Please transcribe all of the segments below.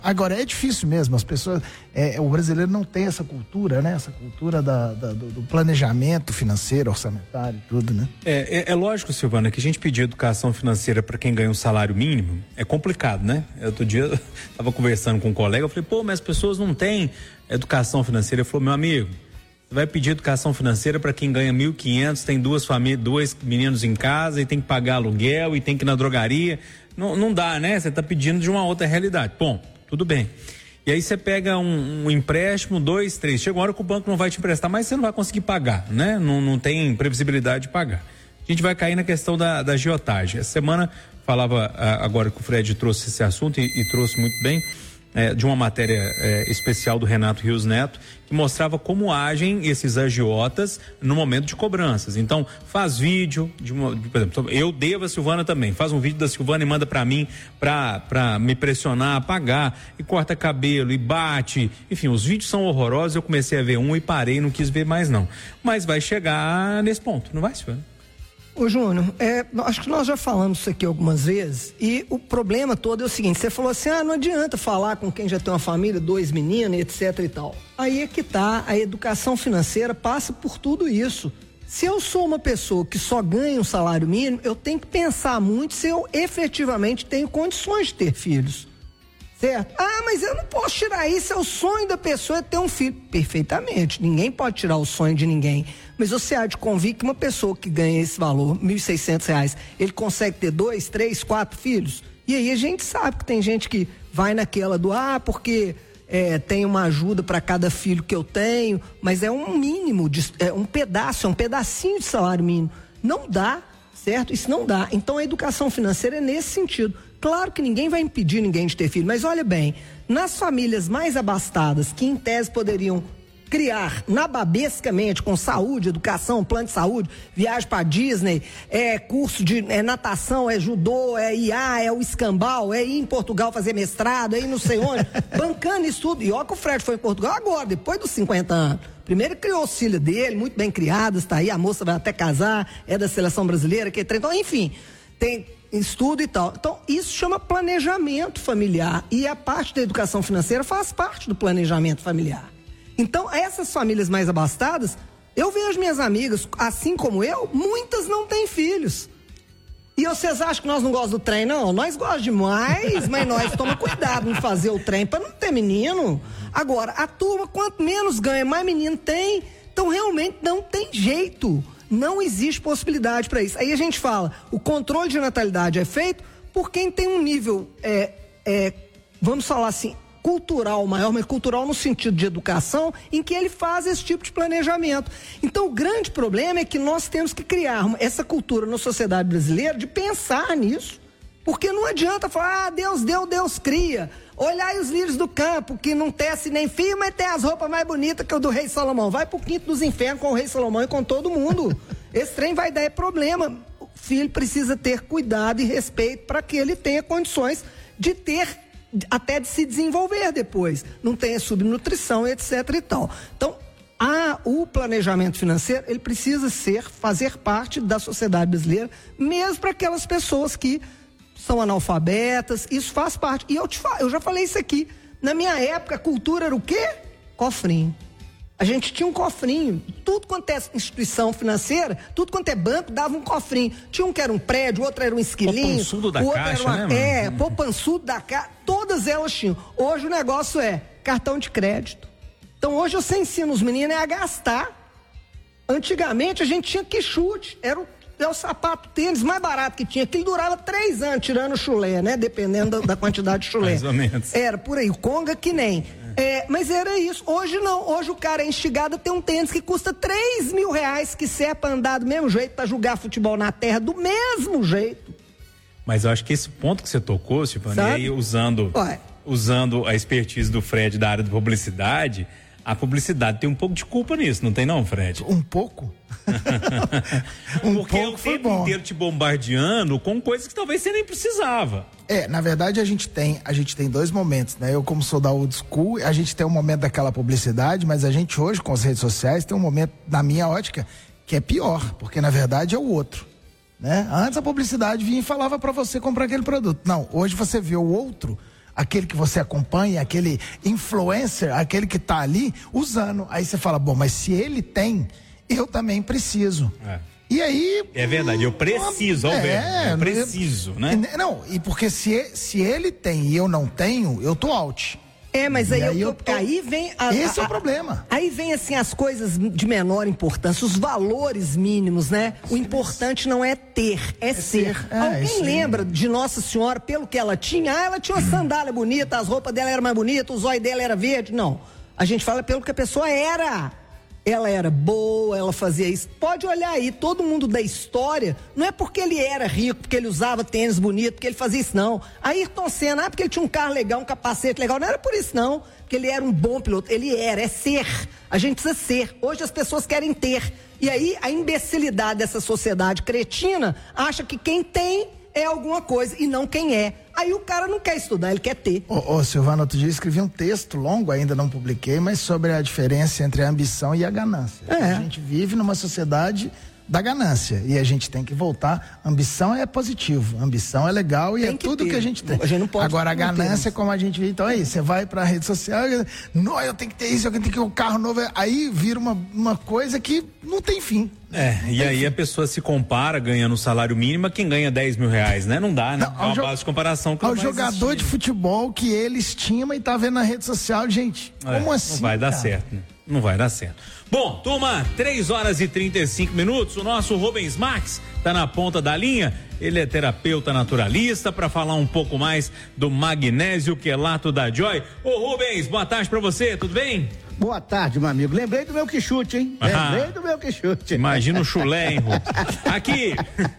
Agora, é difícil mesmo, as pessoas, o brasileiro não tem essa cultura, né? Essa cultura do planejamento financeiro, orçamentário e tudo, né? É lógico, Silvana, que a gente pedir educação financeira para quem ganha um salário mínimo é complicado, né? Outro dia eu estava conversando com um colega, eu falei, mas as pessoas não têm educação financeira. Ele falou, meu amigo, você vai pedir educação financeira para quem ganha 1.500, tem dois meninos em casa e tem que pagar aluguel e tem que ir na drogaria. Não dá, né? Você está pedindo de uma outra realidade. Bom, tudo bem. E aí você pega um empréstimo, 2, 3, chega uma hora que o banco não vai te emprestar, mas você não vai conseguir pagar, né? Não tem previsibilidade de pagar. A gente vai cair na questão da agiotagem. Essa semana falava, agora que o Fred trouxe esse assunto e trouxe muito bem, de uma matéria especial do Renato Rios Neto, que mostrava como agem esses agiotas no momento de cobranças. Então, faz vídeo, por exemplo, eu devo a Silvana também, faz um vídeo da Silvana e manda para mim, para me pressionar a pagar, e corta cabelo, e bate, enfim, os vídeos são horrorosos. Eu comecei a ver um e parei, não quis ver mais não. Mas vai chegar nesse ponto, não vai, Silvana? Ô Júnior, acho que nós já falamos isso aqui algumas vezes, e o problema todo é o seguinte: você falou assim, não adianta falar com quem já tem uma família, 2 meninos, etc e tal. Aí é que tá, a educação financeira passa por tudo isso. Se eu sou uma pessoa que só ganha um salário mínimo, eu tenho que pensar muito se eu efetivamente tenho condições de ter filhos. Certo? Mas eu não posso tirar isso, é o sonho da pessoa é ter um filho. Perfeitamente, ninguém pode tirar o sonho de ninguém. Mas você há de convir que uma pessoa que ganha esse valor, R$1.600, ele consegue ter 2, 3, 4 filhos? E aí a gente sabe que tem gente que vai naquela do, porque tem uma ajuda para cada filho que eu tenho, mas é um mínimo, um pedacinho de salário mínimo. Não dá, certo? Isso não dá. Então a educação financeira é nesse sentido. Claro que ninguém vai impedir ninguém de ter filho, mas olha bem, nas famílias mais abastadas, que em tese poderiam criar nababescamente, com saúde, educação, plano de saúde, viagem para Disney, curso de natação, judô, IA, o escambau, ir em Portugal fazer mestrado, ir não sei onde, bancando isso tudo. E olha que o Fred foi em Portugal agora, depois dos 50 anos. Primeiro criou os filhos dele, muito bem criados, está aí, a moça vai até casar, é da seleção brasileira, então, enfim, tem estudo e tal. Então, isso chama planejamento familiar, e a parte da educação financeira faz parte do planejamento familiar. Então, essas famílias mais abastadas, eu vejo minhas amigas, assim como eu, muitas não têm filhos. E vocês acham que nós não gostamos do trem? Não, nós gostamos demais, mas nós tomamos cuidado em fazer o trem para não ter menino. Agora, a turma, quanto menos ganha, mais menino tem. Então, realmente, não tem jeito. Não existe possibilidade para isso. Aí a gente fala, o controle de natalidade é feito por quem tem um nível, vamos falar assim, cultural maior, mas cultural no sentido de educação, em que ele faz esse tipo de planejamento. Então, o grande problema é que nós temos que criar essa cultura na sociedade brasileira de pensar nisso, porque não adianta falar, Deus deu, Deus cria. Olhar os lírios do campo, que não tece nem fio, mas tem as roupas mais bonitas que o do rei Salomão. Vai pro quinto dos infernos com o rei Salomão e com todo mundo. Esse trem vai dar problema. O filho precisa ter cuidado e respeito para que ele tenha condições de ter, até de se desenvolver depois. Não tenha subnutrição, etc e tal. Então, o planejamento financeiro, ele precisa fazer parte da sociedade brasileira, mesmo para aquelas pessoas que são analfabetas, isso faz parte. E eu já falei isso aqui. Na minha época, a cultura era o quê? Cofrinho. A gente tinha um cofrinho. Tudo quanto é instituição financeira, tudo quanto é banco, dava um cofrinho. Tinha um que era um prédio, o outro era um esquilinho. Poupançudo da Caixa, era né? Poupançudo da Caixa. Todas elas tinham. Hoje o negócio é cartão de crédito. Então hoje você ensina os meninos a gastar. Antigamente a gente tinha que chute. Era o sapato tênis mais barato que tinha, que ele durava 3 anos, tirando o chulé, né? Dependendo da quantidade de chulé. Mais ou menos. Era por aí, o conga que nem. Mas era isso. Hoje não. Hoje o cara é instigado a ter um tênis que custa R$3.000, que serve pra andar do mesmo jeito, pra jogar futebol na terra do mesmo jeito. Mas eu acho que esse ponto que você tocou, Silvana, e aí usando a expertise do Fred da área de publicidade, a publicidade tem um pouco de culpa nisso, não tem não, Fred? Um pouco? Porque é o tempo inteiro te bombardeando com coisas que talvez você nem precisava. Na verdade a gente tem 2 momentos, né? Eu, como sou da old school, a gente tem um momento daquela publicidade, mas a gente hoje com as redes sociais tem um momento, na minha ótica, que é pior, porque na verdade é o outro, né? Antes a publicidade vinha e falava pra você comprar aquele produto. Não, hoje você vê o outro aquele que você acompanha, aquele influencer, aquele que tá ali usando. Aí você fala, bom, mas se ele tem, eu também preciso. E aí... É verdade, eu preciso, eu preciso, né? Não, e porque se ele tem e eu não tenho, eu tô out. Mas aí aí vem... Esse é o problema. Aí vem, assim, as coisas de menor importância, os valores mínimos, né? O importante não é ter, é ser. Alguém lembra de Nossa Senhora, pelo que ela tinha? Ela tinha uma sandália bonita, as roupas dela eram mais bonitas, o zóio dela era verde. Não, a gente fala pelo que a pessoa era. Ela era boa, ela fazia isso. Pode olhar aí, todo mundo da história, não é porque ele era rico, porque ele usava tênis bonito, porque ele fazia isso, não. Ayrton Senna, porque ele tinha um carro legal, um capacete legal, não era por isso, não. Porque ele era um bom piloto, ele é ser. A gente precisa ser. Hoje as pessoas querem ter. E aí a imbecilidade dessa sociedade cretina acha que quem tem é alguma coisa e não quem é. Aí o cara não quer estudar, ele quer ter. Silvano, outro dia eu escrevi um texto longo, ainda não publiquei, mas sobre a diferença entre a ambição e a ganância. A gente vive numa sociedade da ganância e a gente tem que voltar. Ambição é positivo, ambição é legal e é tudo que a gente tem. A gente não pode. Agora a ganância é como a gente vê. Então aí, você vai pra rede social, não, eu tenho que ter isso, eu tenho que ter um carro novo. Aí vira uma coisa que não tem fim. E aí a pessoa se compara ganhando o salário mínimo a quem ganha 10 mil reais, né? Não dá, né? É uma base de comparação que não vai existir. Ao jogador de futebol que ele estima e tá vendo na rede social, gente, como assim? Não vai dar certo, né? Não vai dar certo. Bom, turma, 3h35, o nosso Rubens Max tá na ponta da linha, ele é terapeuta naturalista, para falar um pouco mais do magnésio quelato da Joy. Ô Rubens, boa tarde pra você, tudo bem? Boa tarde, meu amigo. Lembrei do meu quichute, hein? Lembrei do meu quichute. Imagina o chulé, hein, Rubens? Aqui,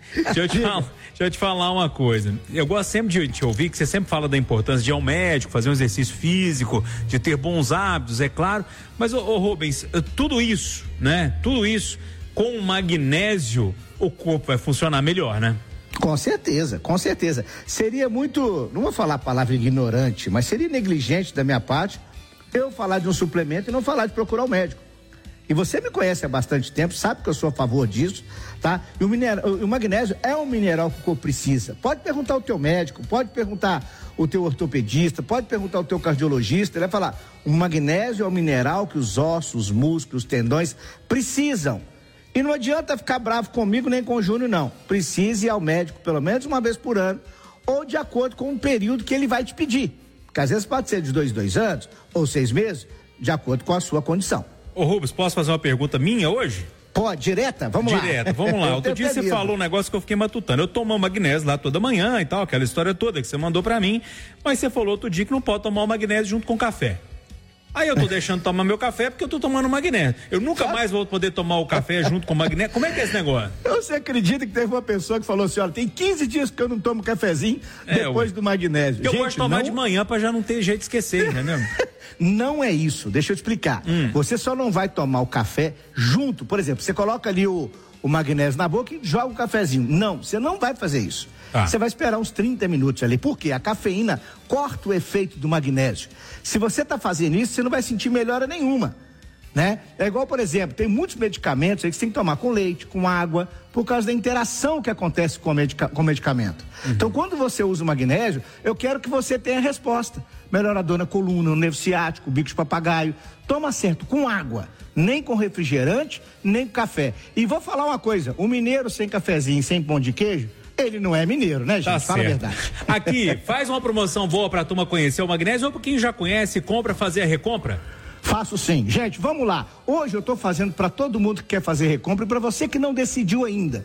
deixa eu te falar uma coisa. Eu gosto sempre de te ouvir, que você sempre fala da importância de ir ao médico, fazer um exercício físico, de ter bons hábitos, é claro. Mas, ô Rubens, tudo isso, né? Tudo isso, com o magnésio, o corpo vai funcionar melhor, né? Com certeza, com certeza. Seria muito, não vou falar a palavra ignorante, mas seria negligente da minha parte eu falar de um suplemento e não falar de procurar um médico. E você me conhece há bastante tempo, sabe que eu sou a favor disso, tá? E o magnésio é um mineral que o corpo precisa. Pode perguntar ao teu médico, pode perguntar o teu ortopedista, pode perguntar ao teu cardiologista, ele vai falar, o magnésio é um mineral que os ossos, os músculos, os tendões precisam. E não adianta ficar bravo comigo nem com o Júnior, não. Precisa ir ao médico pelo menos uma vez por ano, ou de acordo com o período que ele vai te pedir. Porque às vezes pode ser de 2 anos ou 6 meses, de acordo com a sua condição. Ô Rubens, posso fazer uma pergunta minha hoje? Pode, direta? Vamos lá. Outro dia você falou um negócio que eu fiquei matutando. Eu tomo magnésio lá toda manhã e tal, aquela história toda que você mandou pra mim, mas você falou outro dia que não pode tomar o magnésio junto com café. Aí eu tô deixando de tomar meu café porque eu tô tomando magnésio. Eu nunca mais vou poder tomar o café junto com o magnésio. Como é que é esse negócio? Você acredita que teve uma pessoa que falou assim, olha, tem 15 dias que eu não tomo cafezinho depois do magnésio. Eu gosto de tomar de manhã pra já não ter jeito de esquecer, entendeu? Não é isso, deixa eu te explicar. Você só não vai tomar o café junto, por exemplo, você coloca ali o magnésio na boca e joga o cafezinho. Não, você não vai fazer isso. Você vai esperar uns 30 minutos ali, porque a cafeína corta o efeito do magnésio. Se você está fazendo isso, você não vai sentir melhora nenhuma, né? É igual, por exemplo, tem muitos medicamentos aí que você tem que tomar com leite, com água, por causa da interação que acontece com o medicamento. Então, quando você usa o magnésio, eu quero que você tenha a resposta. Melhorador na coluna, no nervo ciático, bico de papagaio. Toma certo com água, nem com refrigerante, nem com café. E vou falar uma coisa, o mineiro sem cafezinho, sem pão de queijo, ele não é mineiro, né, gente? Tá Fala certo. a verdade. Aqui, faz uma promoção boa pra turma conhecer o magnésio, ou pra quem já conhece, compra, fazer a recompra? Faço sim. Gente, vamos lá. Hoje eu tô fazendo para todo mundo que quer fazer recompra e para você que não decidiu ainda.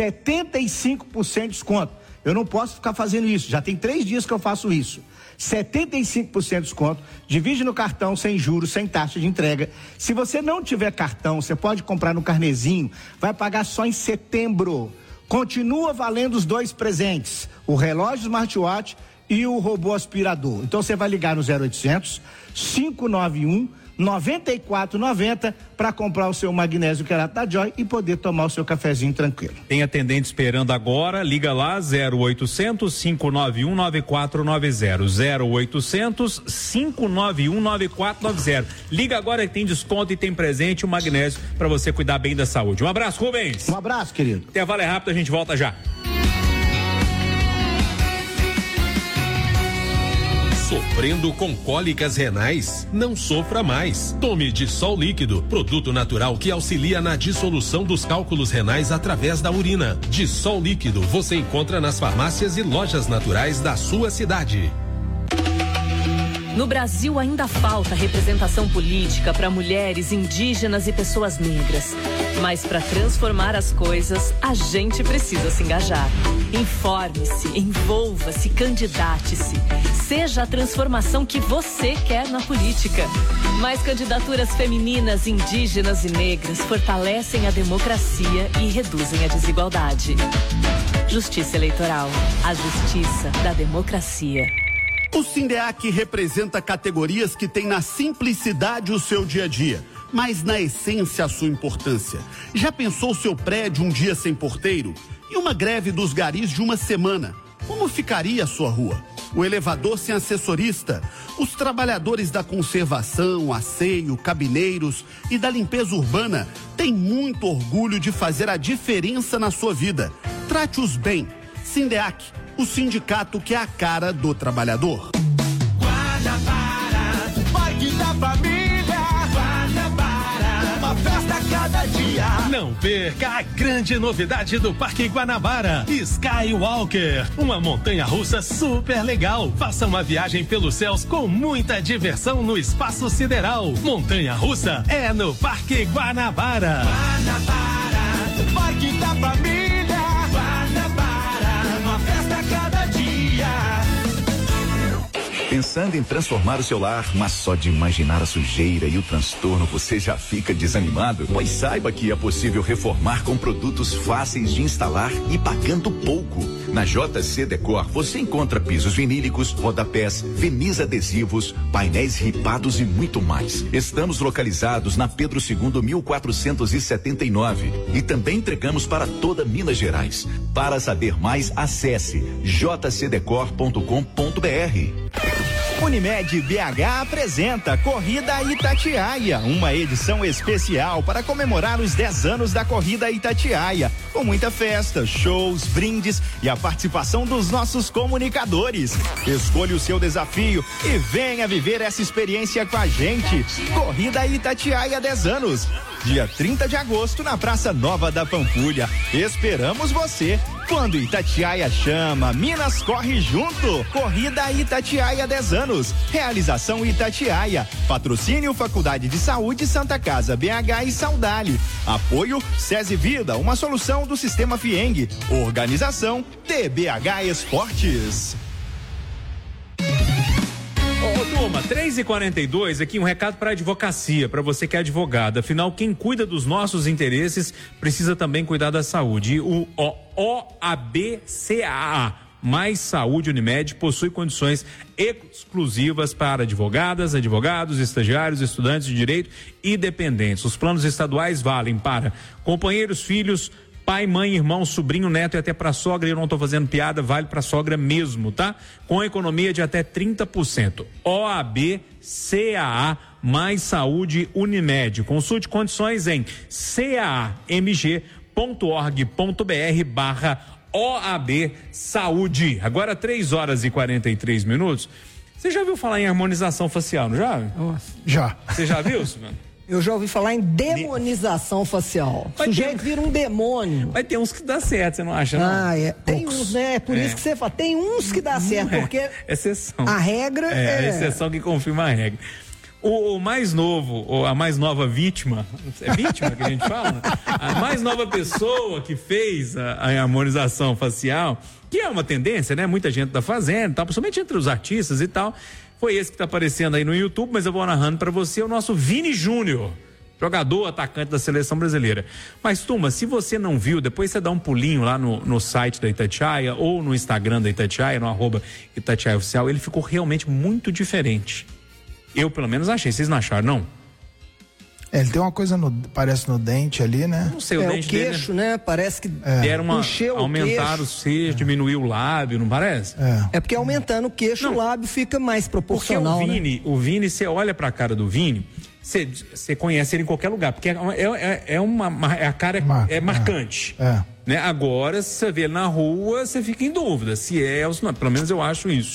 75% de desconto. Eu não posso ficar fazendo isso. Já tem 3 dias que eu faço isso. 75% de desconto. Divide no cartão, sem juros, sem taxa de entrega. Se você não tiver cartão, você pode comprar no carnezinho. Vai pagar só em setembro. Continua valendo os 2 presentes, o relógio smartwatch e o robô aspirador. Então você vai ligar no 0800 591 9490 para comprar o seu magnésio quelato da Joy e poder tomar o seu cafezinho tranquilo. Tem atendente esperando agora, liga lá 0800 591 9490, 0800 591 9490. Liga agora que tem desconto e tem presente, o magnésio para você cuidar bem da saúde. Um abraço, Rubens. Um abraço, querido. Intervalo é rápido, a gente volta já. Sofrendo com cólicas renais? Não sofra mais. Tome Dissol Líquido, produto natural que auxilia na dissolução dos cálculos renais através da urina. Dissol Líquido você encontra nas farmácias e lojas naturais da sua cidade. No Brasil ainda falta representação política para mulheres, indígenas e pessoas negras. Mas para transformar as coisas, a gente precisa se engajar. Informe-se, envolva-se, candidate-se. Seja a transformação que você quer na política. Mais candidaturas femininas, indígenas e negras fortalecem a democracia e reduzem a desigualdade. Justiça Eleitoral. A justiça da democracia. O Sindeac representa categorias que têm na simplicidade o seu dia a dia, mas na essência a sua importância. Já pensou seu prédio um dia sem porteiro? E uma greve dos garis de uma semana? Como ficaria a sua rua? O elevador sem assessorista? Os trabalhadores da conservação, asseio, cabineiros e da limpeza urbana têm muito orgulho de fazer a diferença na sua vida. Trate-os bem. Sindeac, o sindicato que é a cara do trabalhador. Guanabara, Parque da Família. Guanabara, uma festa a cada dia. Não perca a grande novidade do Parque Guanabara, Skywalker, uma montanha-russa super legal. Faça uma viagem pelos céus com muita diversão no espaço sideral. Montanha-russa é no Parque Guanabara. Guanabara, Parque da Família. Pensando em transformar o seu lar, mas só de imaginar a sujeira e o transtorno você já fica desanimado? Pois saiba que é possível reformar com produtos fáceis de instalar e pagando pouco. Na JC Decor você encontra pisos vinílicos, rodapés, verniz adesivos, painéis ripados e muito mais. Estamos localizados na Pedro II, 1479 e também entregamos para toda Minas Gerais. Para saber mais, acesse jcdecor.com.br. Unimed BH apresenta Corrida Itatiaia, uma edição especial para comemorar os 10 anos da Corrida Itatiaia, com muita festa, shows, brindes e a participação dos nossos comunicadores. Escolha o seu desafio e venha viver essa experiência com a gente. Corrida Itatiaia 10 anos. Dia 30 de agosto na Praça Nova da Pampulha. Esperamos você. Quando Itatiaia chama, Minas corre junto. Corrida Itatiaia 10 anos. Realização Itatiaia. Patrocínio Faculdade de Saúde Santa Casa BH e Saudale. Apoio SESI Vida, uma solução do Sistema Fieng. Organização TBH Esportes. Turma, 3h42, aqui um recado para a advocacia, para você que é advogado. Afinal, quem cuida dos nossos interesses precisa também cuidar da saúde. E o OABCAA, Mais Saúde Unimed, possui condições exclusivas para advogadas, advogados, estagiários, estudantes de direito e dependentes. Os planos estaduais valem para companheiros, filhos, pai, mãe, irmão, sobrinho, neto e até para sogra. Eu não estou fazendo piada, vale para sogra mesmo, tá? Com economia de até 30%. OABCAA Mais Saúde Unimed. Consulte condições em caamg.org.br/OAB Saúde. Agora 3h43. Você já ouviu falar em harmonização facial, não já? Nossa. Já. Você já viu, Silvano? Eu já ouvi falar em demonização facial. O sujeito vira um demônio. Vai ter uns que dá certo, você não acha, não? Ah, é. Tem uns, né? É por isso que você fala, tem uns que dá certo, porque exceção. A regra é... a exceção que confirma a regra. O mais novo, ou a mais nova vítima, é vítima que a gente fala? A mais nova pessoa que fez a harmonização facial, que é uma tendência, né? Muita gente tá fazendo, tá, principalmente entre os artistas e tal. Foi esse que tá aparecendo aí no YouTube, mas eu vou narrando para você, o nosso Vini Júnior, jogador, atacante da seleção brasileira. Mas, turma, se você não viu, depois você dá um pulinho lá no site da Itatiaia ou no Instagram da Itatiaia, no @Itatiaia Oficial, ele ficou realmente muito diferente. Eu, pelo menos, achei. Vocês não acharam, não? Ele tem uma coisa, parece no dente ali, né? Não sei, o dente o queixo, dele, né? Parece que deram aumentaram o seixo, diminuiu o lábio, não parece? É porque aumentando o queixo, o lábio fica mais proporcional, porque o Vini, você olha pra cara do Vini, você conhece ele em qualquer lugar, porque a cara é marcante. Né? Agora, se você vê ele na rua, você fica em dúvida se é ou se não. Pelo menos eu acho isso.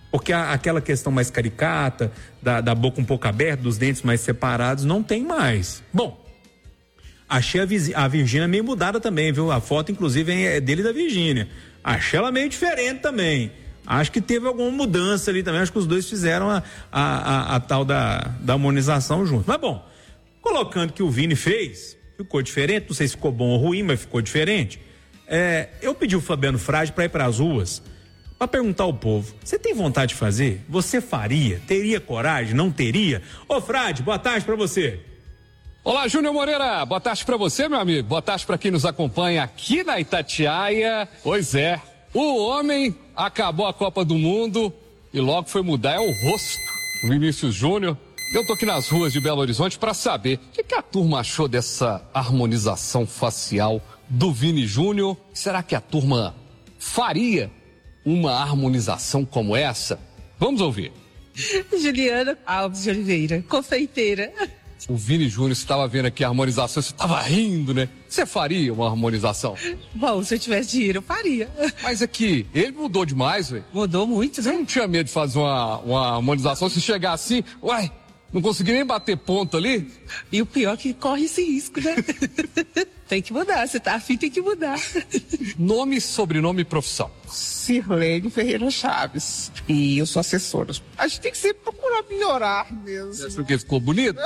Porque aquela questão mais caricata, da boca um pouco aberta, dos dentes mais separados, não tem mais. Bom, achei a Virgínia meio mudada também, viu? A foto, inclusive, é dele e da Virgínia. Achei ela meio diferente também. Acho que teve alguma mudança ali também. Acho que os dois fizeram a tal da harmonização junto. Mas bom, colocando que o Vini fez, ficou diferente. Não sei se ficou bom ou ruim, mas ficou diferente. Eu pedi o Fabiano Frade para ir para as ruas para perguntar ao povo: você tem vontade de fazer? Você faria? Teria coragem? Não teria? Ô Frade, boa tarde para você. Olá, Júnior Moreira, boa tarde para você, meu amigo, boa tarde para quem nos acompanha aqui na Itatiaia. Pois é, o homem acabou a Copa do Mundo e logo foi mudar o rosto, o Vinícius Júnior. Eu tô aqui nas ruas de Belo Horizonte para saber o que a turma achou dessa harmonização facial do Vini Júnior. Será que a turma faria uma harmonização como essa? Vamos ouvir. Juliana Alves de Oliveira, confeiteira. O Vini Júnior estava vendo aqui a harmonização, você estava rindo, né? Você faria uma harmonização? Bom, se eu tivesse dinheiro, eu faria. Mas aqui, ele mudou demais, velho. Mudou muito, né? Você não tinha medo de fazer uma harmonização? Se chegar assim, uai, não consegui nem bater ponto ali? E o pior é que corre esse risco, né? Tem que mudar, você tá afim, tem que mudar. Nome, sobrenome e profissão. Sirlene Ferreira Chaves. E eu sou assessora. A gente tem que sempre procurar melhorar mesmo. Porque ficou bonito?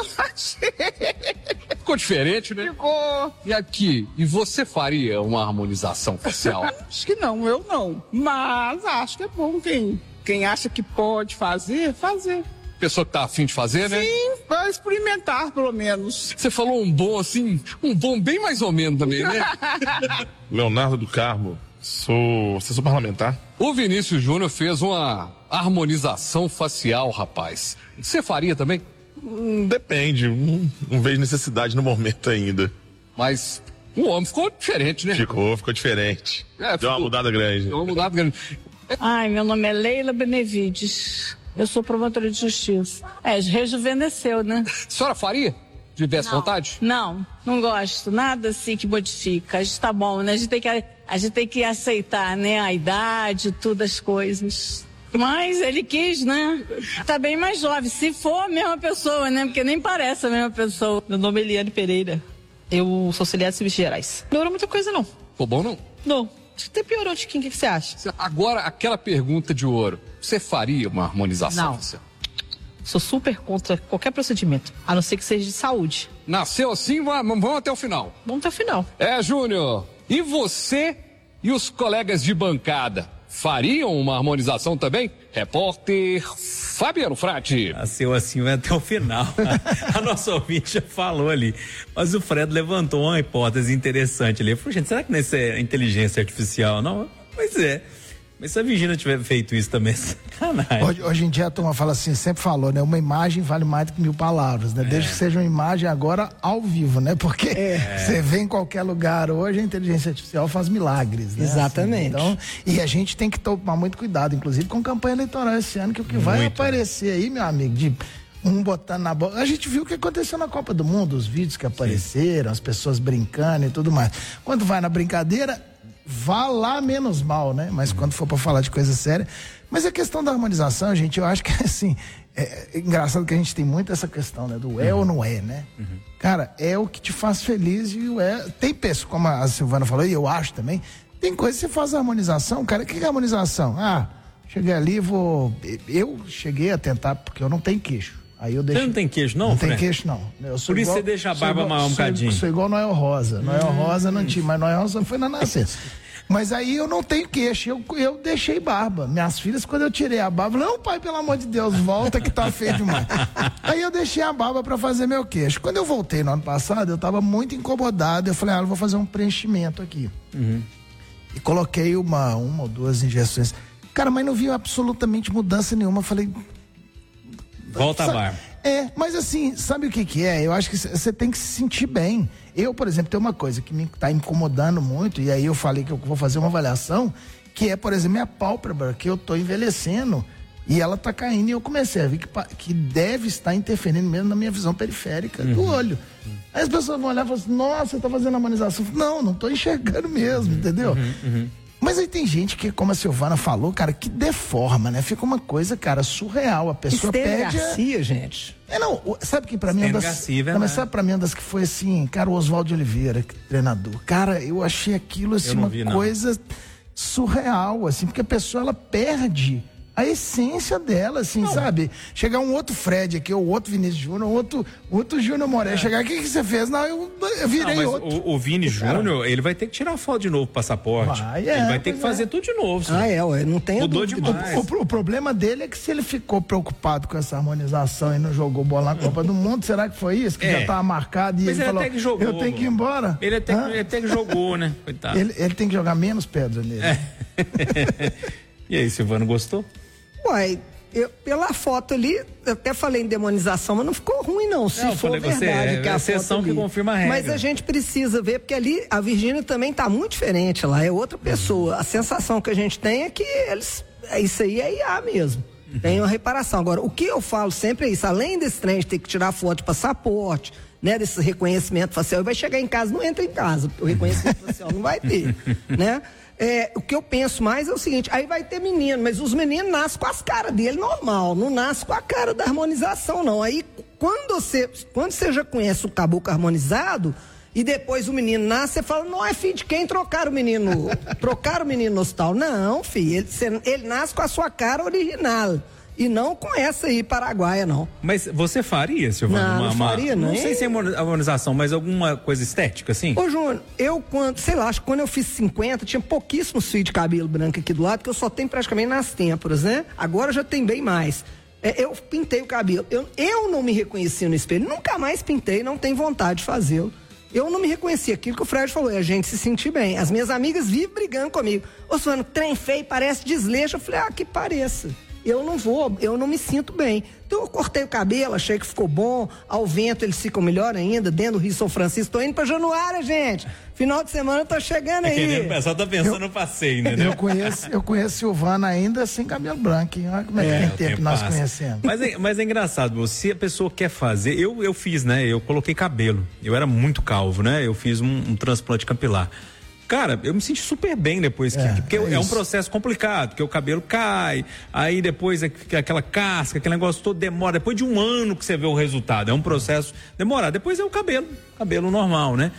Ficou diferente, né? Ficou. E aqui, e você faria uma harmonização facial? Acho que não, eu não. Mas acho que é bom quem acha que pode fazer. Pessoa que tá afim de fazer, né? Sim, vai experimentar pelo menos. Você falou um bom assim, um bom bem mais ou menos também, né? Leonardo do Carmo, sou assessor parlamentar. O Vinícius Júnior fez uma harmonização facial, rapaz. Você faria também? Depende, não vejo necessidade no momento ainda. Mas o homem ficou diferente, né? Ficou diferente. Deu uma mudada grande. Deu uma mudada grande. Ai, meu nome é Leila Benevides. Eu sou promotora de justiça. Rejuvenesceu, né? A senhora faria? Tivesse vontade? Não gosto. Nada assim que modifica. A gente tá bom, né? A gente tem que aceitar, né? A idade, tudo, as coisas. Mas ele quis, né? Tá bem mais jovem. Se for a mesma pessoa, né? Porque nem parece a mesma pessoa. Meu nome é Eliane Pereira. Eu sou auxiliar de serviços gerais. Não melhorou muita coisa, não. Ficou bom, não? Não. Acho que até piorou, Tiquinho. O que você acha? Agora, aquela pergunta de ouro. Você faria uma harmonização? Não. Sou super contra qualquer procedimento, a não ser que seja de saúde. Nasceu assim, vamos até o final. Vamos até o final. Júnior, e você e os colegas de bancada fariam uma harmonização também? Repórter Fabiano Frade. Nasceu assim, vai até o final. A nossa ouvinte já falou ali. Mas o Fred levantou uma hipótese interessante ali. Ele falou, gente, será que não é inteligência artificial? Não? Pois é. Mas se a Virgínia tiver feito isso também, é sacanagem. Hoje em dia a turma fala assim, sempre falou, né? Uma imagem vale mais do que 1000 palavras, né? Desde que seja uma imagem agora ao vivo, né? Porque você vê em qualquer lugar hoje, a inteligência artificial faz milagres, né? Exatamente. Assim, então, e a gente tem que tomar muito cuidado, inclusive com campanha eleitoral esse ano, que o que vai aparecer aí, meu amigo, de botando na boca. A gente viu o que aconteceu na Copa do Mundo, os vídeos que apareceram, as pessoas brincando e tudo mais. Quando vai na brincadeira, vá lá menos mal, né? Mas quando for para falar de coisa séria. Mas a questão da harmonização, gente, eu acho que assim, é engraçado que a gente tem muito essa questão, né? Do ou não é, né? Cara, é o que te faz feliz e o é. Tem pessoas, como a Silvana falou, e eu acho também, tem coisa que você faz a harmonização, cara. O que é harmonização? Cheguei ali, eu cheguei a tentar, porque eu não tenho queixo. Aí eu deixo. Você não tem queixo, não? Não tem queixo, não. Eu sou Por isso igual, você deixa a barba maior um bocadinho. Sou igual Noel Rosa. Noel Rosa não tinha, mas Noel Rosa foi na nascença. Mas aí eu não tenho queixo, eu deixei barba. Minhas filhas, quando eu tirei a barba, não, pai, pelo amor de Deus, volta que tá feio demais. Aí eu deixei a barba pra fazer meu queixo. Quando eu voltei no ano passado, eu tava muito incomodado. Eu falei, eu vou fazer um preenchimento aqui. E coloquei uma ou duas injeções. Cara, mas não vi absolutamente mudança nenhuma. Eu falei... Volta a barba. Mas assim, sabe o que é? Eu acho que você tem que se sentir bem. Eu, por exemplo, tem uma coisa que me tá incomodando muito, e aí eu falei que eu vou fazer uma avaliação, que é, por exemplo, minha pálpebra, que eu tô envelhecendo e ela tá caindo, e eu comecei a ver que deve estar interferindo mesmo na minha visão periférica do olho. Aí as pessoas vão olhar e falar assim, nossa, você tá fazendo harmonização. Não tô enxergando mesmo, entendeu? Mas aí tem gente que, como a Silvana falou, cara, que deforma, né? Fica uma coisa, cara, surreal. A pessoa pede... Garcia, gente. Sabe que pra mim... mas sabe pra mim uma das que foi assim, cara, o Oswaldo de Oliveira, que treinador. Cara, eu achei aquilo, assim, coisa surreal, assim, porque a pessoa, ela perde a essência dela, assim, sabe? Chegar um outro Fred aqui, ou outro Vinícius Júnior, outro Júnior Moreira, chegar, o que você fez? Não, eu virei outro. O Vini Júnior, ele vai ter que tirar foto de novo pro passaporte. Ele vai ter que fazer tudo de novo. Não tem Mudou demais. O problema dele é que se ele ficou preocupado com essa harmonização e não jogou bola na Copa do Mundo, será que foi isso? Que já tava marcado e ele falou, eu tenho que ir embora? Ele até que jogou, né? Coitado. Ele tem que jogar menos pedra nele. E aí, Silvano, gostou? Uai, pela foto ali, eu até falei em demonização, mas não ficou ruim não, se for verdade que a exceção foto que confirma a regra. Mas a gente precisa ver, porque ali a Virgínia também tá muito diferente lá, é outra pessoa. A sensação que a gente tem é que isso aí é IA mesmo. Tem uma reparação. Agora, o que eu falo sempre é isso, além desse trem de ter que tirar foto de passaporte, né, desse reconhecimento facial, vai chegar em casa, não entra em casa, porque o reconhecimento facial não vai ter, né? O que eu penso mais é o seguinte, aí vai ter menino, mas os meninos nascem com as caras dele normal, não nascem com a cara da harmonização, não. Aí, quando você já conhece o caboclo harmonizado, e depois o menino nasce, você fala, não é filho de quem trocaram o menino no hospital. Não, filho, ele nasce com a sua cara original. E não com essa aí paraguaia, não. Mas você faria, Silvana? Não faria, não. Não sei se é harmonização, mas alguma coisa estética, assim? Ô, Júnior, acho que quando eu fiz 50, tinha pouquíssimos fios de cabelo branco aqui do lado, que eu só tenho praticamente nas têmporas, né? Agora já tem bem mais. Eu pintei o cabelo. Eu não me reconhecia no espelho, nunca mais pintei, não tenho vontade de fazê-lo. Eu não me reconhecia. Aquilo que o Fred falou, é a gente se sentir bem. As minhas amigas vivem brigando comigo. Ô, Silvano, trem feio, parece desleixo. Eu falei, que pareça. Eu não me sinto bem. Então eu cortei o cabelo, achei que ficou bom. Ao vento eles ficam melhor ainda, dentro do Rio São Francisco. Tô indo pra Januária, gente. Final de semana eu tô chegando aí. O pessoal tá pensando no passeio, né? Eu conheço Silvana ainda sem cabelo branco, hein? Olha como é que tem tempo nós conhecemos. Mas é engraçado, se a pessoa quer fazer, eu fiz, né? Eu coloquei cabelo. Eu era muito calvo, né? Eu fiz um transplante capilar. Cara, eu me senti super bem depois, porque é um processo complicado, porque o cabelo cai, aí depois aquela casca, aquele negócio todo demora, depois de um ano que você vê o resultado, é um processo demorado, depois é o cabelo normal, né?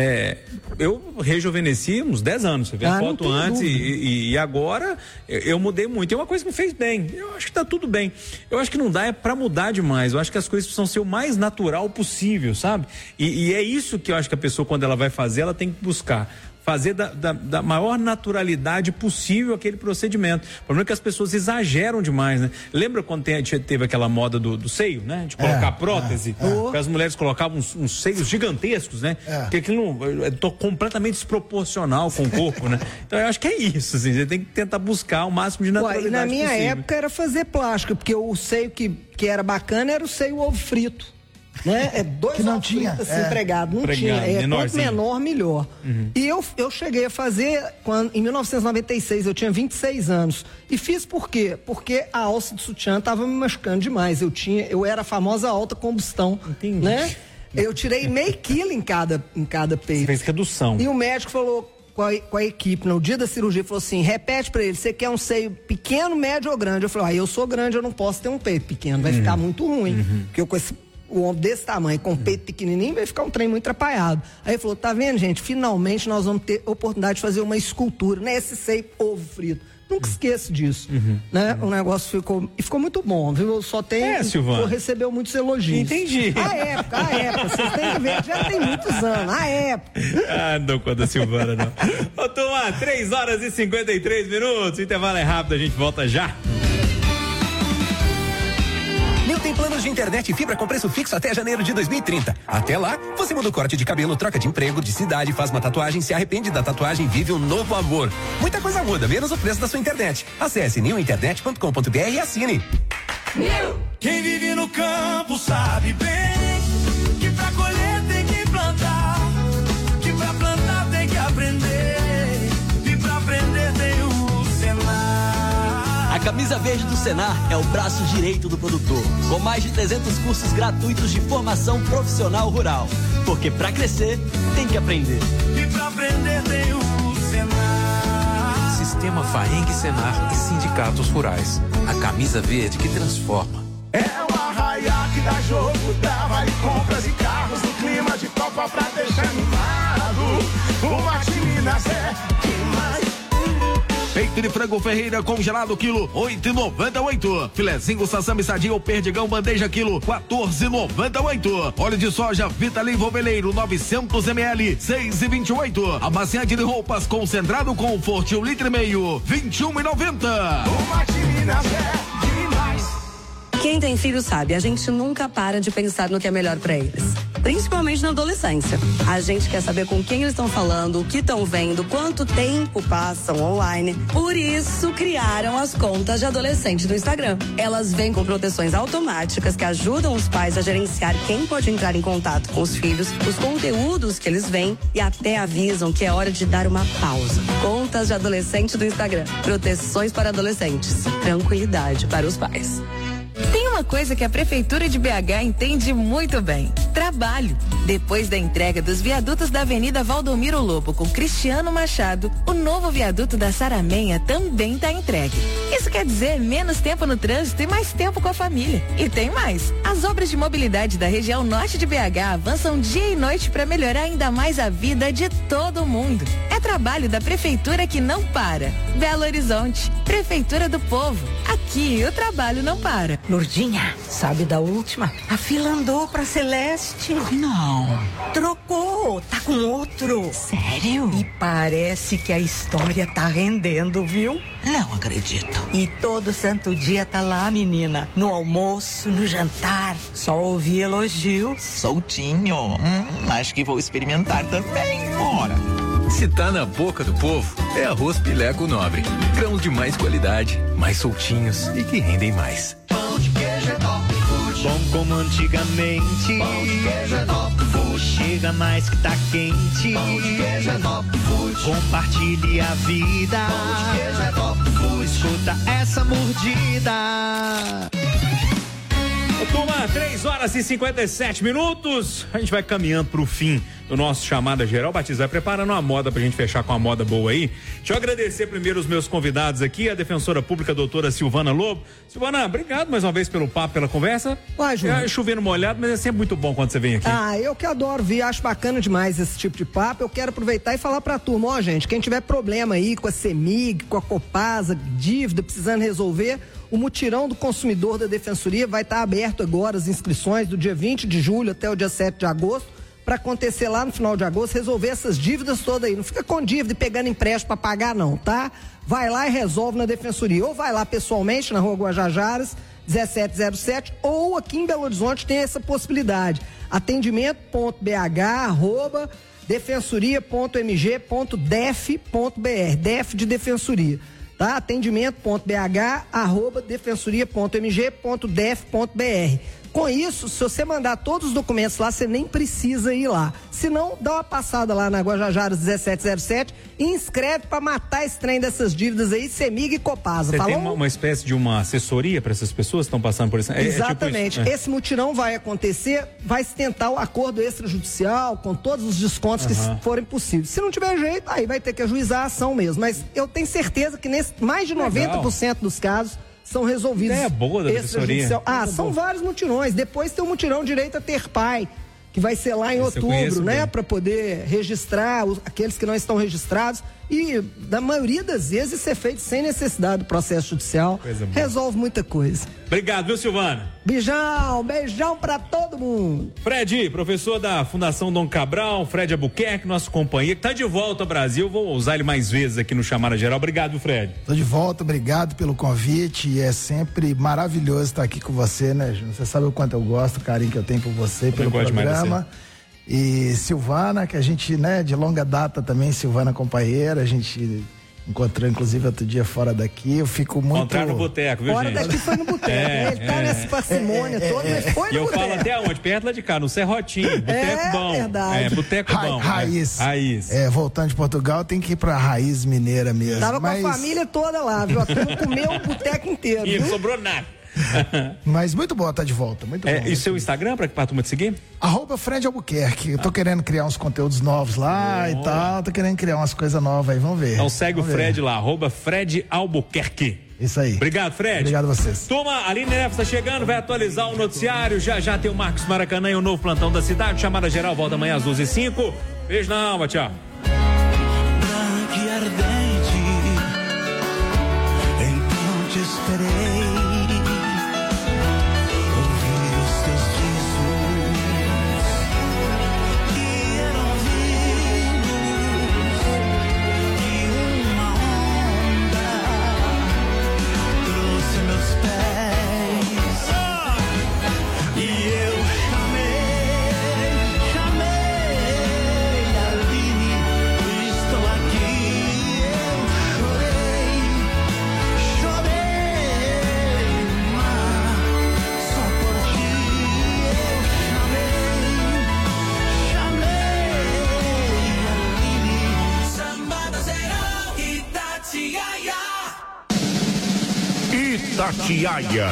Eu rejuvenesci uns 10 anos, você vê a foto antes e agora eu mudei muito, é uma coisa que me fez bem, eu acho que tá tudo bem, eu acho que não dá pra mudar demais, eu acho que as coisas precisam ser o mais natural possível, sabe? E é isso que eu acho que a pessoa, quando ela vai fazer, ela tem que buscar. Fazer da maior naturalidade possível aquele procedimento. O problema é que as pessoas exageram demais, né? Lembra quando teve aquela moda do seio, né? De colocar prótese? Que as mulheres colocavam uns seios gigantescos, né? Porque aquilo é completamente desproporcional com o corpo, né? Então eu acho que é isso, assim, você tem que tentar buscar o máximo de naturalidade na minha possível. época era fazer plástico, porque o seio que era bacana era o seio ovo frito. Né? Dois que não tinha assim, pregado, não tinha. Quanto menor, melhor. E eu cheguei a fazer em 1996, eu tinha 26 anos. E fiz por quê? Porque a alça de sutiã tava me machucando demais. Eu era a famosa alta combustão. Entendi. Né? Eu tirei meio quilo em cada peito. Você fez redução. E o médico falou com a equipe, no dia da cirurgia, falou assim, repete pra ele, você quer um seio pequeno, médio ou grande? Eu falei, eu sou grande, eu não posso ter um peito pequeno, vai ficar muito ruim. Porque eu com o ombro desse tamanho, com o peito pequenininho, vai ficar um trem muito atrapalhado. Aí ele falou, tá vendo, gente? Finalmente nós vamos ter oportunidade de fazer uma escultura, né? Esse seio ovo frito. Nunca esqueço disso, né? O negócio ficou muito bom, viu? Só tem... Silvana. Recebeu muitos elogios. Entendi. A época, vocês têm que ver, já tem muitos anos, a época. Não conta a Silvana, não. Ô, Tomar, 3h53, intervalo é rápido, a gente volta já. Tem planos de internet e fibra com preço fixo até janeiro de 2030. Até lá, você muda o corte de cabelo, troca de emprego, de cidade, faz uma tatuagem, se arrepende da tatuagem, vive um novo amor. Muita coisa muda, menos o preço da sua internet. Acesse newinternet.com.br e assine. Quem vive no campo sabe bem que pra colher tem que plantar, que pra plantar tem que aprender, e pra aprender tem o Senar. A camisa verde do Senar é o braço direito do produtor, com mais de 300 cursos gratuitos de formação profissional rural. Porque pra crescer, tem que aprender. E pra aprender tem o Senar. Se Sistema Faeng Senar e sindicatos rurais. A camisa verde que transforma. É o Arraiá que dá jogo, dá vale compras e carros no clima de Copa pra deixar animado. O Mate Minas é demais. Peito de frango Ferreira congelado quilo 8,98. Filezinho Sassami Sadia ou Perdigão bandeja quilo 14,98. Óleo de soja Vitalim Voveleiro 900 ml 6,28. Amaciante de roupas concentrado Comfort 1,5 litro 21,90. O Mate Minas é demais. Quem tem filho sabe, a gente nunca para de pensar no que é melhor pra eles. Principalmente na adolescência. A gente quer saber com quem eles estão falando, o que estão vendo, quanto tempo passam online. Por isso, criaram as contas de adolescente do Instagram. Elas vêm com proteções automáticas que ajudam os pais a gerenciar quem pode entrar em contato com os filhos, os conteúdos que eles veem e até avisam que é hora de dar uma pausa. Contas de adolescente do Instagram. Proteções para adolescentes. Tranquilidade para os pais. Tem uma coisa que a Prefeitura de BH entende muito bem: trabalho. Depois da entrega dos viadutos da Avenida Valdomiro Lobo com Cristiano Machado, o novo viaduto da Saramenha também está entregue. Isso quer dizer menos tempo no trânsito e mais tempo com a família. E tem mais: as obras de mobilidade da região norte de BH avançam dia e noite para melhorar ainda mais a vida de todo mundo. É trabalho da Prefeitura que não para. Belo Horizonte, Prefeitura do Povo. Aqui o trabalho não para. Lourdinha, sabe da última? A fila andou pra Celeste. Não. Trocou, tá com outro. Sério? E parece que a história tá rendendo, viu? Não acredito. E todo santo dia tá lá, menina. No almoço, no jantar. Só ouvi elogios. Soltinho. Acho que vou experimentar também. Bora. Se tá na boca do povo, é arroz Pileco Nobre. Grãos de mais qualidade, mais soltinhos e que rendem mais. Pão de queijo é top food. Bom como antigamente. Pão de queijo é top food. Chega mais que tá quente. Pão de queijo é top food. Compartilhe a vida. Pão de queijo é top food. Escuta essa mordida. Turma, 3h57. A gente vai caminhando pro fim do nosso Chamada Geral. Batista, vai preparando uma moda pra gente fechar com uma moda boa aí. Deixa eu agradecer primeiro os meus convidados aqui, a defensora pública, doutora Silvana Lobo. Silvana, obrigado mais uma vez pelo papo, pela conversa. Uai, Júnior. É chovendo molhado, mas é sempre muito bom quando você vem aqui. Eu que adoro vir, acho bacana demais esse tipo de papo. Eu quero aproveitar e falar pra turma, ó, gente, quem tiver problema aí com a CEMIG, com a Copasa, dívida, precisando resolver, o mutirão do consumidor da Defensoria vai estar aberto agora, as inscrições do dia 20 de julho até o dia 7 de agosto, para acontecer lá no final de agosto, resolver essas dívidas todas aí. Não fica com dívida e pegando empréstimo para pagar não, tá? Vai lá e resolve na Defensoria. Ou vai lá pessoalmente na Rua Guajajaras, 1707, ou aqui em Belo Horizonte tem essa possibilidade. atendimento.bh@defensoria.mg.def.br, DEF de Defensoria. Tá? atendimento.bh@defensoria.mg.def.br. Com isso, se você mandar todos os documentos lá, você nem precisa ir lá. Se não, dá uma passada lá na Guajajaras 1707 e inscreve pra matar esse trem dessas dívidas aí, CEMIG e Copasa. Você Falou? tem uma espécie de uma assessoria para essas pessoas que estão passando por isso? Exatamente. Tipo isso, Esse mutirão vai acontecer, vai se tentar o acordo extrajudicial com todos os descontos que forem possíveis. Se não tiver jeito, aí vai ter que ajuizar a ação mesmo. Mas eu tenho certeza que nesse mais de 90% dos casos são resolvidos. É boa da Defensoria. São vários mutirões. Depois tem o mutirão direito a ter pai, que vai ser lá em outubro, né? Para poder registrar aqueles que não estão registrados. E, da maioria das vezes, ser feito sem necessidade do processo judicial. Resolve muita coisa. Obrigado, viu, Silvana? Beijão pra todo mundo. Fred, professor da Fundação Dom Cabral, Fred Albuquerque, nosso companheiro, que tá de volta ao Brasil. Vou usar ele mais vezes aqui no Chamada Geral. Obrigado, Fred. Tô de volta, obrigado pelo convite. E é sempre maravilhoso estar aqui com você, né, Júnior? Você sabe o quanto eu gosto, o carinho que eu tenho por você, pelo programa. E Silvana, que a gente, né, de longa data também, Silvana companheira, a gente encontrou inclusive outro dia fora daqui, eu fico muito... Encontrar no boteco, viu, fora gente? Daqui foi no boteco, ele tá nessa parcimônia toda, mas foi no boteco. E eu falo até onde? Perto lá de cá, no Serrotinho, boteco bom. Verdade. Boteco bom. Raiz. Raiz. Voltando de Portugal, tem que ir pra raiz mineira mesmo. Tava com a família toda lá, viu? A turma comeu o boteco inteiro. E não sobrou nada. Mas muito bom estar de volta, muito bom. E seu Instagram, para a turma te seguir? @Fred Albuquerque. Eu tô querendo criar uns conteúdos novos lá e tal, tô querendo criar umas coisas novas aí, vamos ver. Então segue o Fred lá, @Fred Albuquerque. Isso aí. Obrigado, Fred. Obrigado a vocês. Turma, a Aline Neves está chegando, vai atualizar o noticiário. Já tem o Marcos Maracanã e o novo plantão da cidade. Chamada geral, volta amanhã às 12h05. Beijo na alma, tchau. Branca e ardente, então te esperei. Ouvi os teus risos que eram vindos de uma onda. Trouxe meus pés e eu chamei Aline. Estou aqui, eu chorei, mas só por ti eu chamei Aline. Samba do Zero, Itatiaia. Itatiaia.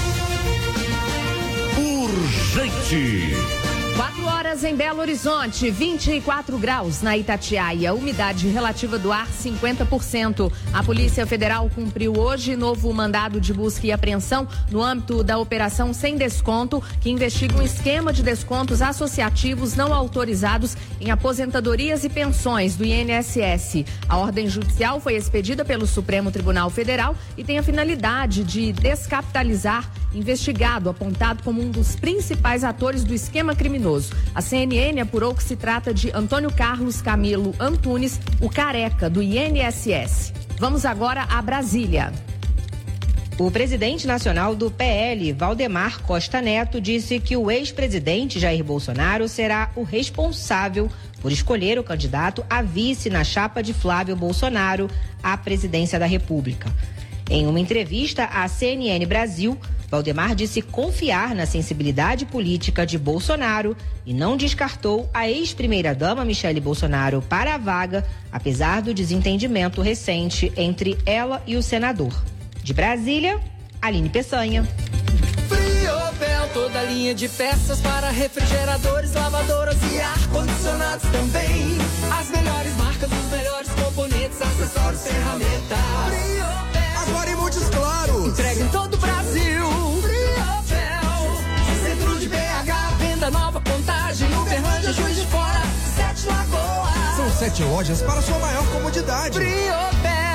Urgente. 4 horas em Belo Horizonte, 24 graus na Itatiaia, umidade relativa do ar 50%. A Polícia Federal cumpriu hoje novo mandado de busca e apreensão no âmbito da Operação Sem Desconto, que investiga um esquema de descontos associativos não autorizados em aposentadorias e pensões do INSS. A ordem judicial foi expedida pelo Supremo Tribunal Federal e tem a finalidade de descapitalizar investigado, apontado como um dos principais atores do esquema criminoso. A CNN apurou que se trata de Antônio Carlos Camilo Antunes, o careca do INSS. Vamos agora a Brasília. O presidente nacional do PL, Valdemar Costa Neto, disse que o ex-presidente Jair Bolsonaro será o responsável por escolher o candidato a vice na chapa de Flávio Bolsonaro à presidência da República. Em uma entrevista à CNN Brasil, Valdemar disse confiar na sensibilidade política de Bolsonaro e não descartou a ex-primeira-dama Michele Bolsonaro para a vaga, apesar do desentendimento recente entre ela e o senador. De Brasília, Aline Peçanha. Friobel, toda linha de peças para refrigeradores, lavadoras e ar-condicionados também. As melhores marcas, os melhores componentes, acessórios, ferramentas. Friobel, agora em Montes Claros. Entrega em todo o Brasil. Friobel, centro de BH, venda nova, Contagem, Uberlândia, Juiz de Fora, 7 Lagoas. São 7 lojas para sua maior comodidade. Friobel.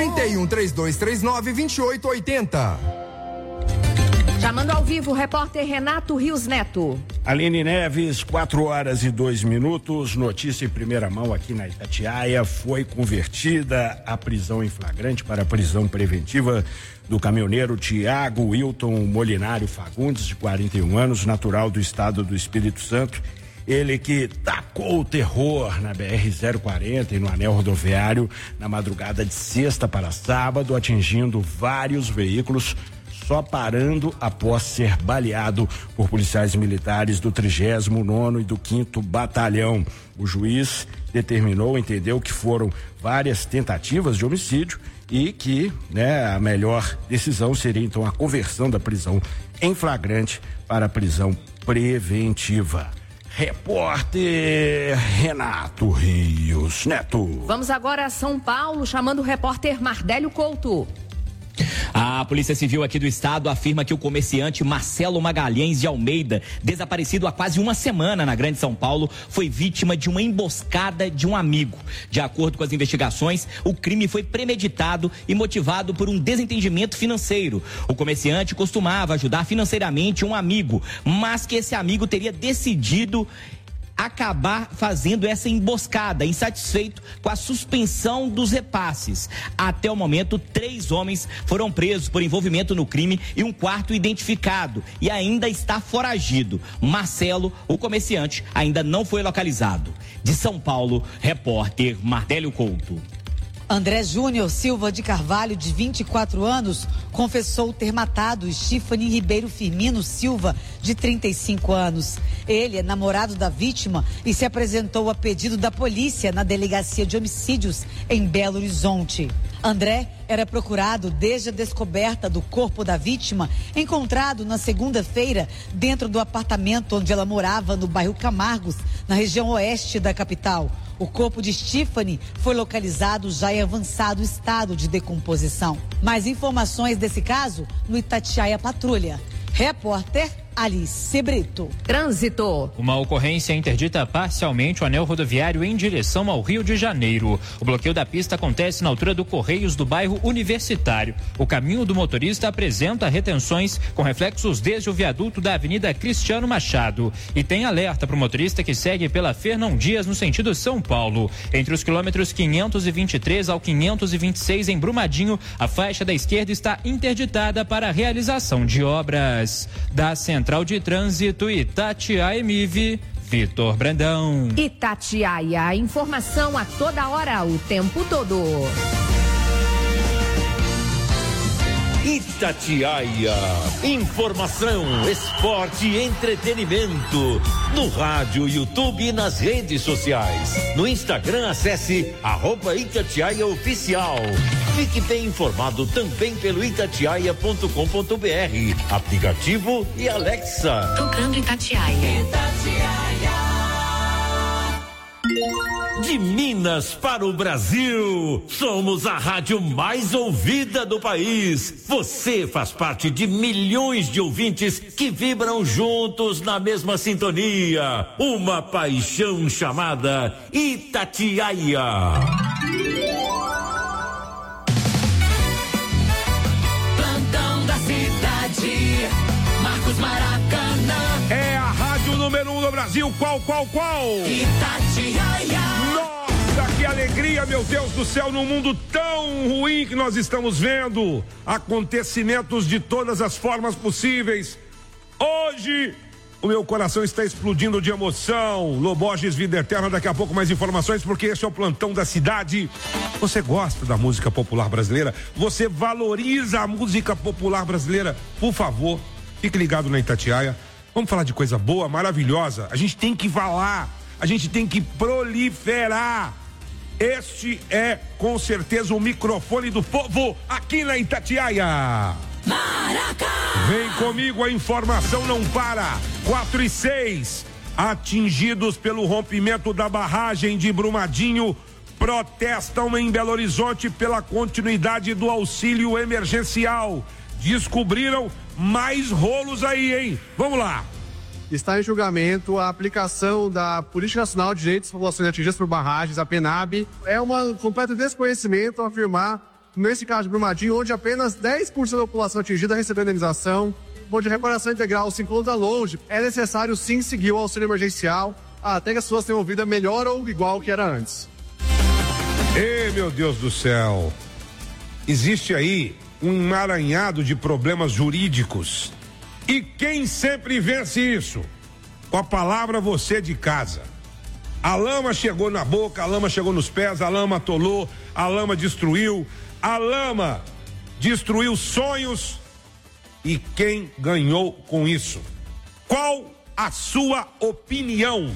31-3239-2880. Chamando ao vivo o repórter Renato Rios Neto. Aline Neves, 4 horas e 2 minutos. Notícia em primeira mão aqui na Itatiaia. Foi convertida a prisão em flagrante para a prisão preventiva do caminhoneiro Tiago Wilton Molinário Fagundes, de 41 anos, natural do estado do Espírito Santo. Ele que tacou o terror na BR-040 e no anel rodoviário na madrugada de sexta para sábado, atingindo vários veículos, só parando após ser baleado por policiais militares do 39º e do 5º Batalhão. O juiz entendeu que foram várias tentativas de homicídio e que, a melhor decisão seria então a conversão da prisão em flagrante para a prisão preventiva. Repórter Renato Rios Neto. Vamos agora a São Paulo, chamando o repórter Mardélio Couto. A Polícia Civil aqui do estado afirma que o comerciante Marcelo Magalhães de Almeida, desaparecido há quase uma semana na Grande São Paulo, foi vítima de uma emboscada de um amigo. De acordo com as investigações, o crime foi premeditado e motivado por um desentendimento financeiro. O comerciante costumava ajudar financeiramente um amigo, mas que esse amigo teria decidido acabar fazendo essa emboscada, insatisfeito com a suspensão dos repasses. Até o momento, 3 homens foram presos por envolvimento no crime e um 4º identificado e ainda está foragido. Marcelo, o comerciante, ainda não foi localizado. De São Paulo, repórter Mardélio Couto. André Júnior Silva de Carvalho, de 24 anos, confessou ter matado Stephanie Ribeiro Firmino Silva, de 35 anos. Ele é namorado da vítima e se apresentou a pedido da polícia na Delegacia de Homicídios em Belo Horizonte. André era procurado desde a descoberta do corpo da vítima, encontrado na segunda-feira dentro do apartamento onde ela morava no bairro Camargos, na região oeste da capital. O corpo de Stephanie foi localizado já em avançado estado de decomposição. Mais informações desse caso no Itatiaia Patrulha. Repórter Alice Brito. Trânsito. Uma ocorrência interdita parcialmente o anel rodoviário em direção ao Rio de Janeiro. O bloqueio da pista acontece na altura do Correios do bairro Universitário. O caminho do motorista apresenta retenções com reflexos desde o viaduto da Avenida Cristiano Machado. E tem alerta para o motorista que segue pela Fernão Dias no sentido São Paulo. Entre os quilômetros 523 ao 526 em Brumadinho, a faixa da esquerda está interditada para a realização de obras. Da Central de Trânsito Itatiaia MIV, Vitor Brandão. Itatiaia, informação a toda hora, o tempo todo. Itatiaia, informação, esporte e entretenimento. No rádio, YouTube e nas redes sociais. No Instagram, acesse @Itatiaia Oficial. Fique bem informado também pelo itatiaia.com.br, aplicativo e Alexa. Tocando Itatiaia. De Minas para o Brasil, somos a rádio mais ouvida do país. Você faz parte de milhões de ouvintes que vibram juntos na mesma sintonia. Uma paixão chamada Itatiaia. Plantão da cidade, Marcos Maracanã. É a rádio número 1 do Brasil. Qual? Itatiaia. Nossa, que alegria, meu Deus do céu, num mundo tão ruim que nós estamos vendo. Acontecimentos de todas as formas possíveis. Hoje, o meu coração está explodindo de emoção. Loborges, Vida Eterna, daqui a pouco mais informações, porque esse é o plantão da cidade. Você gosta da música popular brasileira? Você valoriza a música popular brasileira? Por favor, fique ligado na Itatiaia. Vamos falar de coisa boa, maravilhosa. A gente tem que falar, a gente tem que proliferar. Este é, com certeza, o microfone do povo aqui na Itatiaia. Maracá! Vem comigo, a informação não para. 4 e 6. Atingidos pelo rompimento da barragem de Brumadinho, protestam em Belo Horizonte pela continuidade do auxílio emergencial. Descobriram mais rolos aí, hein? Vamos lá. Está em julgamento a aplicação da Política Nacional de Direitos das Populações Atingidas por Barragens, a PNAB. É um completo desconhecimento afirmar, nesse caso de Brumadinho, onde apenas 10% da população atingida recebeu indenização, onde a reparação integral se encontra longe, é necessário sim seguir o auxílio emergencial até que as pessoas tenham vida melhor ou igual ao que era antes. Ei, meu Deus do céu. Existe aí um emaranhado de problemas jurídicos. E quem sempre vence isso? Com a palavra você de casa. A lama chegou na boca, a lama chegou nos pés, a lama atolou, a lama destruiu, a lama destruiu sonhos. E quem ganhou com isso? Qual a sua opinião?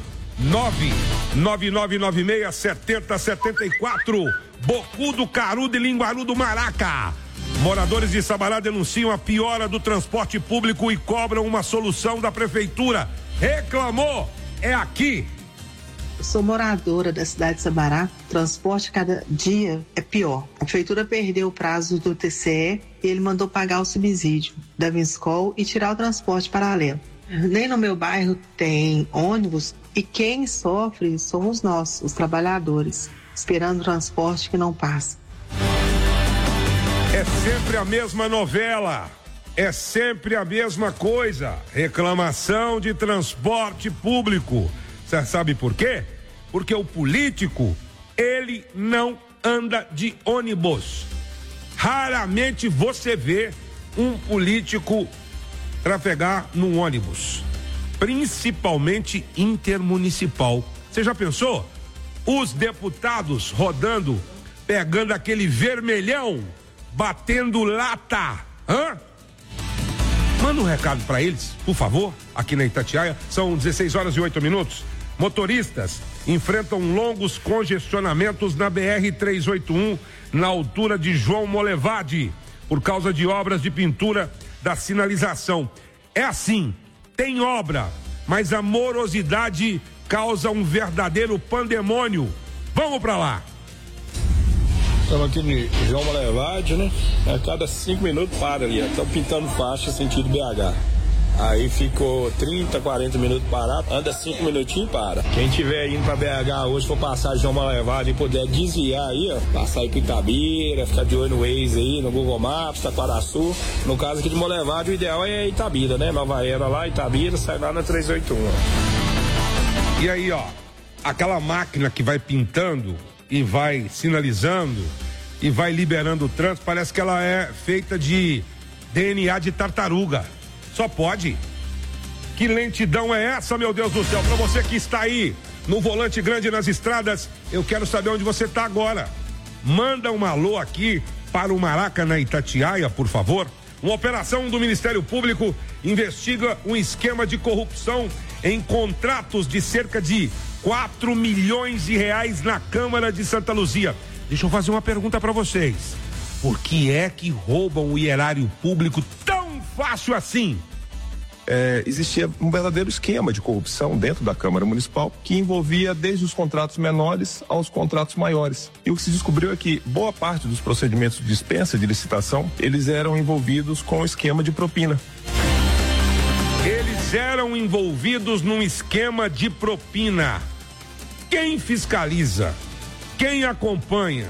999967074, Bocudo, Carudo e Linguarudo, Maraca. Moradores de Sabará denunciam a piora do transporte público e cobram uma solução da prefeitura. Reclamou, é aqui. Eu sou moradora da cidade de Sabará. O transporte cada dia é pior. A prefeitura perdeu o prazo do TCE e ele mandou pagar o subsídio da Vinscol e tirar o transporte paralelo. Nem no meu bairro tem ônibus e quem sofre somos nós, os trabalhadores, esperando o transporte que não passa. É sempre a mesma novela, é sempre a mesma coisa. Reclamação de transporte público. Você sabe por quê? Porque o político, ele não anda de ônibus. Raramente você vê um político trafegar num ônibus, principalmente intermunicipal. Você já pensou? Os deputados rodando pegando aquele vermelhão, batendo lata. Hã? Manda um recado para eles, por favor, aqui na Itatiaia. São 16h08. Motoristas enfrentam longos congestionamentos na BR-381, na altura de João Molevade, por causa de obras de pintura da sinalização. É assim, tem obra, mas a morosidade causa um verdadeiro pandemônio. Vamos para lá. Estamos aqui no João Molevade, né? A cada 5 minutos para ali, estão pintando faixa sentido BH. Aí ficou 30, 40 minutos parado, anda 5 minutinhos e para. Quem tiver indo pra BH hoje, for passar João Molevade e puder desviar aí, ó, passar aí pro Itabira, ficar de olho no Waze aí, no Google Maps, Taquaraçu. No caso aqui de Molevade, o ideal é Itabira, né? Nova Era lá, Itabira, sai lá na 381. E aí, ó, aquela máquina que vai pintando e vai sinalizando e vai liberando o trânsito, parece que ela é feita de DNA de tartaruga. Só pode. Que lentidão é essa, meu Deus do céu? Pra você que está aí no volante grande nas estradas, eu quero saber onde você está agora. Manda um alô aqui para o Maraca na Itatiaia, por favor. Uma operação do Ministério Público investiga um esquema de corrupção em contratos de cerca de 4 milhões de reais na Câmara de Santa Luzia. Deixa eu fazer uma pergunta para vocês. Por que é que roubam o erário público tão fácil assim? Existia um verdadeiro esquema de corrupção dentro da Câmara Municipal que envolvia desde os contratos menores aos contratos maiores. E o que se descobriu é que boa parte dos procedimentos de dispensa de licitação, eles eram envolvidos com o esquema de propina. Eles eram envolvidos num esquema de propina. Quem fiscaliza? Quem acompanha?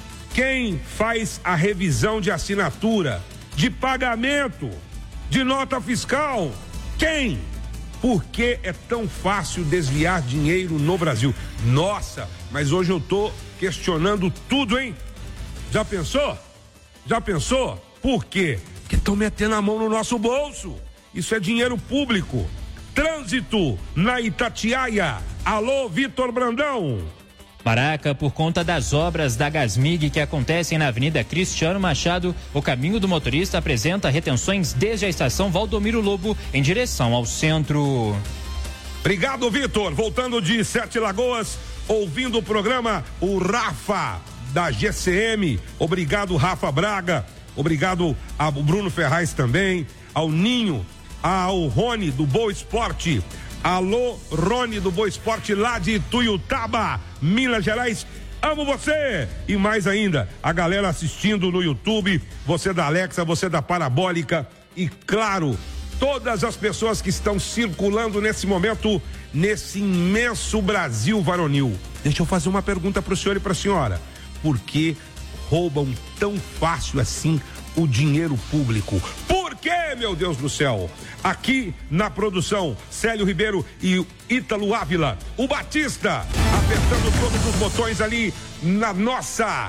Quem faz a revisão de assinatura, de pagamento, de nota fiscal? Quem? Por que é tão fácil desviar dinheiro no Brasil? Nossa, mas hoje eu tô questionando tudo, hein? Já pensou? Já pensou? Por quê? Porque estão metendo a mão no nosso bolso. Isso é dinheiro público. Trânsito na Itatiaia. Alô, Vitor Brandão. Maraca, por conta das obras da Gasmig que acontecem na Avenida Cristiano Machado, o caminho do motorista apresenta retenções desde a estação Valdomiro Lobo em direção ao centro. Obrigado, Vitor. Voltando de Sete Lagoas, ouvindo o programa, o Rafa da GCM. Obrigado, Rafa Braga. Obrigado ao Bruno Ferraz também, ao Ninho, ao Rony do Boa Esporte. Alô, Rony do Boa Esporte lá de Tuiutaba, Minas Gerais. Amo você! E mais ainda, a galera assistindo no YouTube, você da Alexa, você da Parabólica e, claro, todas as pessoas que estão circulando nesse momento, nesse imenso Brasil varonil. Deixa eu fazer uma pergunta para o senhor e para a senhora. Por que roubam tão fácil assim o dinheiro público? Por quê, meu Deus do céu? Aqui na produção, Célio Ribeiro e Ítalo Ávila, o Batista, apertando todos os botões ali na nossa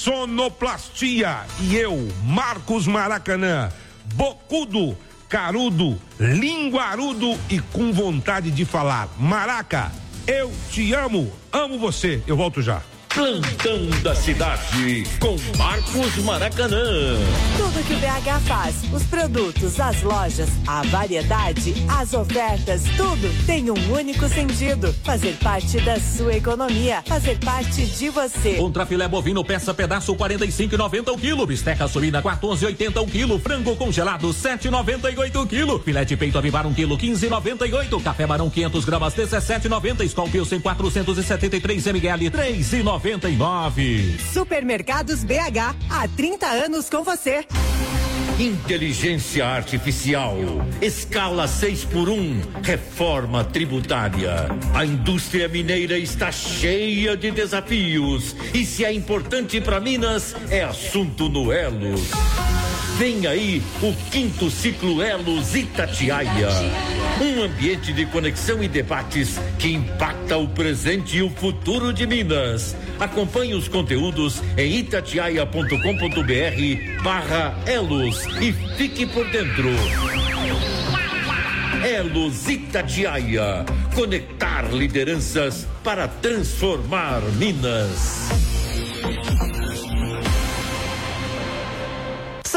sonoplastia. E eu, Marcos Maracanã, bocudo, carudo, linguarudo e com vontade de falar. Maraca, eu te amo, amo você. Eu volto já. Plantão da Cidade, com Marcos Maracanã. Tudo que o BH faz, os produtos, as lojas, a variedade, as ofertas, tudo tem um único sentido: fazer parte da sua economia, fazer parte de você. Contrafilé bovino, peça pedaço, 45,90 o quilo. Bisteca suína, 14,80 o quilo. Frango congelado, 7,98 o quilo. Filé de peito avivar, 1 quilo, 15,98. Café Barão, 500 gramas, 17,90. Skol Pilsen, 473 ml, 3,99. Supermercados BH, há 30 anos com você. Inteligência Artificial, escala 6x1, reforma tributária. A indústria mineira está cheia de desafios e se é importante para Minas, é assunto no Elos. Vem aí o 5º ciclo Elos Itatiaia. Um ambiente de conexão e debates que impacta o presente e o futuro de Minas. Acompanhe os conteúdos em itatiaia.com.br/Elos e fique por dentro. Elos Itatiaia. Conectar lideranças para transformar Minas.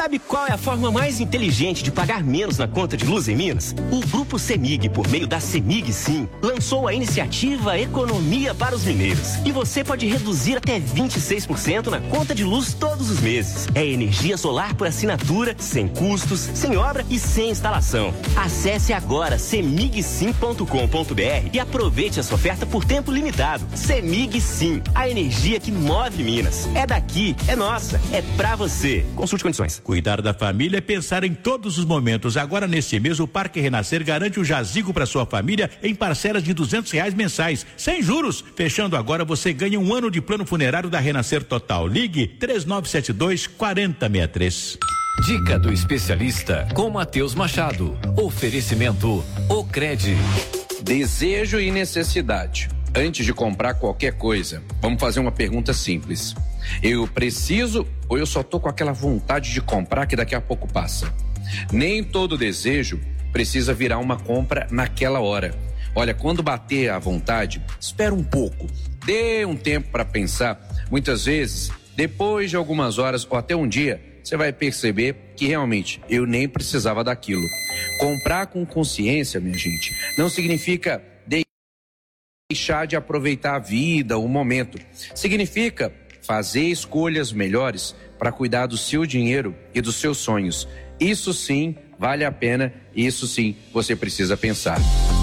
Sabe qual é a forma mais inteligente de pagar menos na conta de luz em Minas? O Grupo CEMIG, por meio da CEMIG Sim, lançou a iniciativa Economia para os Mineiros. E você pode reduzir até 26% na conta de luz todos os meses. É energia solar por assinatura, sem custos, sem obra e sem instalação. Acesse agora cemigsim.com.br e aproveite essa oferta por tempo limitado. CEMIG Sim, a energia que move Minas. É daqui, é nossa, é pra você. Consulte condições. Cuidar da família é pensar em todos os momentos. Agora, neste mês, o Parque Renascer garante o jazigo para sua família em parcelas de R$200 mensais, sem juros. Fechando agora, você ganha 1 ano de plano funerário da Renascer Total. Ligue 3972-4063. Dica do especialista com Matheus Machado. Oferecimento Ocred. Desejo e necessidade. Antes de comprar qualquer coisa, vamos fazer uma pergunta simples. Eu preciso ou eu só tô com aquela vontade de comprar que daqui a pouco passa? Nem todo desejo precisa virar uma compra naquela hora. Olha, quando bater a vontade, espera um pouco. Dê um tempo para pensar. Muitas vezes, depois de algumas horas ou até um dia, você vai perceber que realmente eu nem precisava daquilo. Comprar com consciência, minha gente, não significa deixar de aproveitar a vida, o momento. Significa fazer escolhas melhores para cuidar do seu dinheiro e dos seus sonhos. Isso sim vale a pena, isso sim você precisa pensar.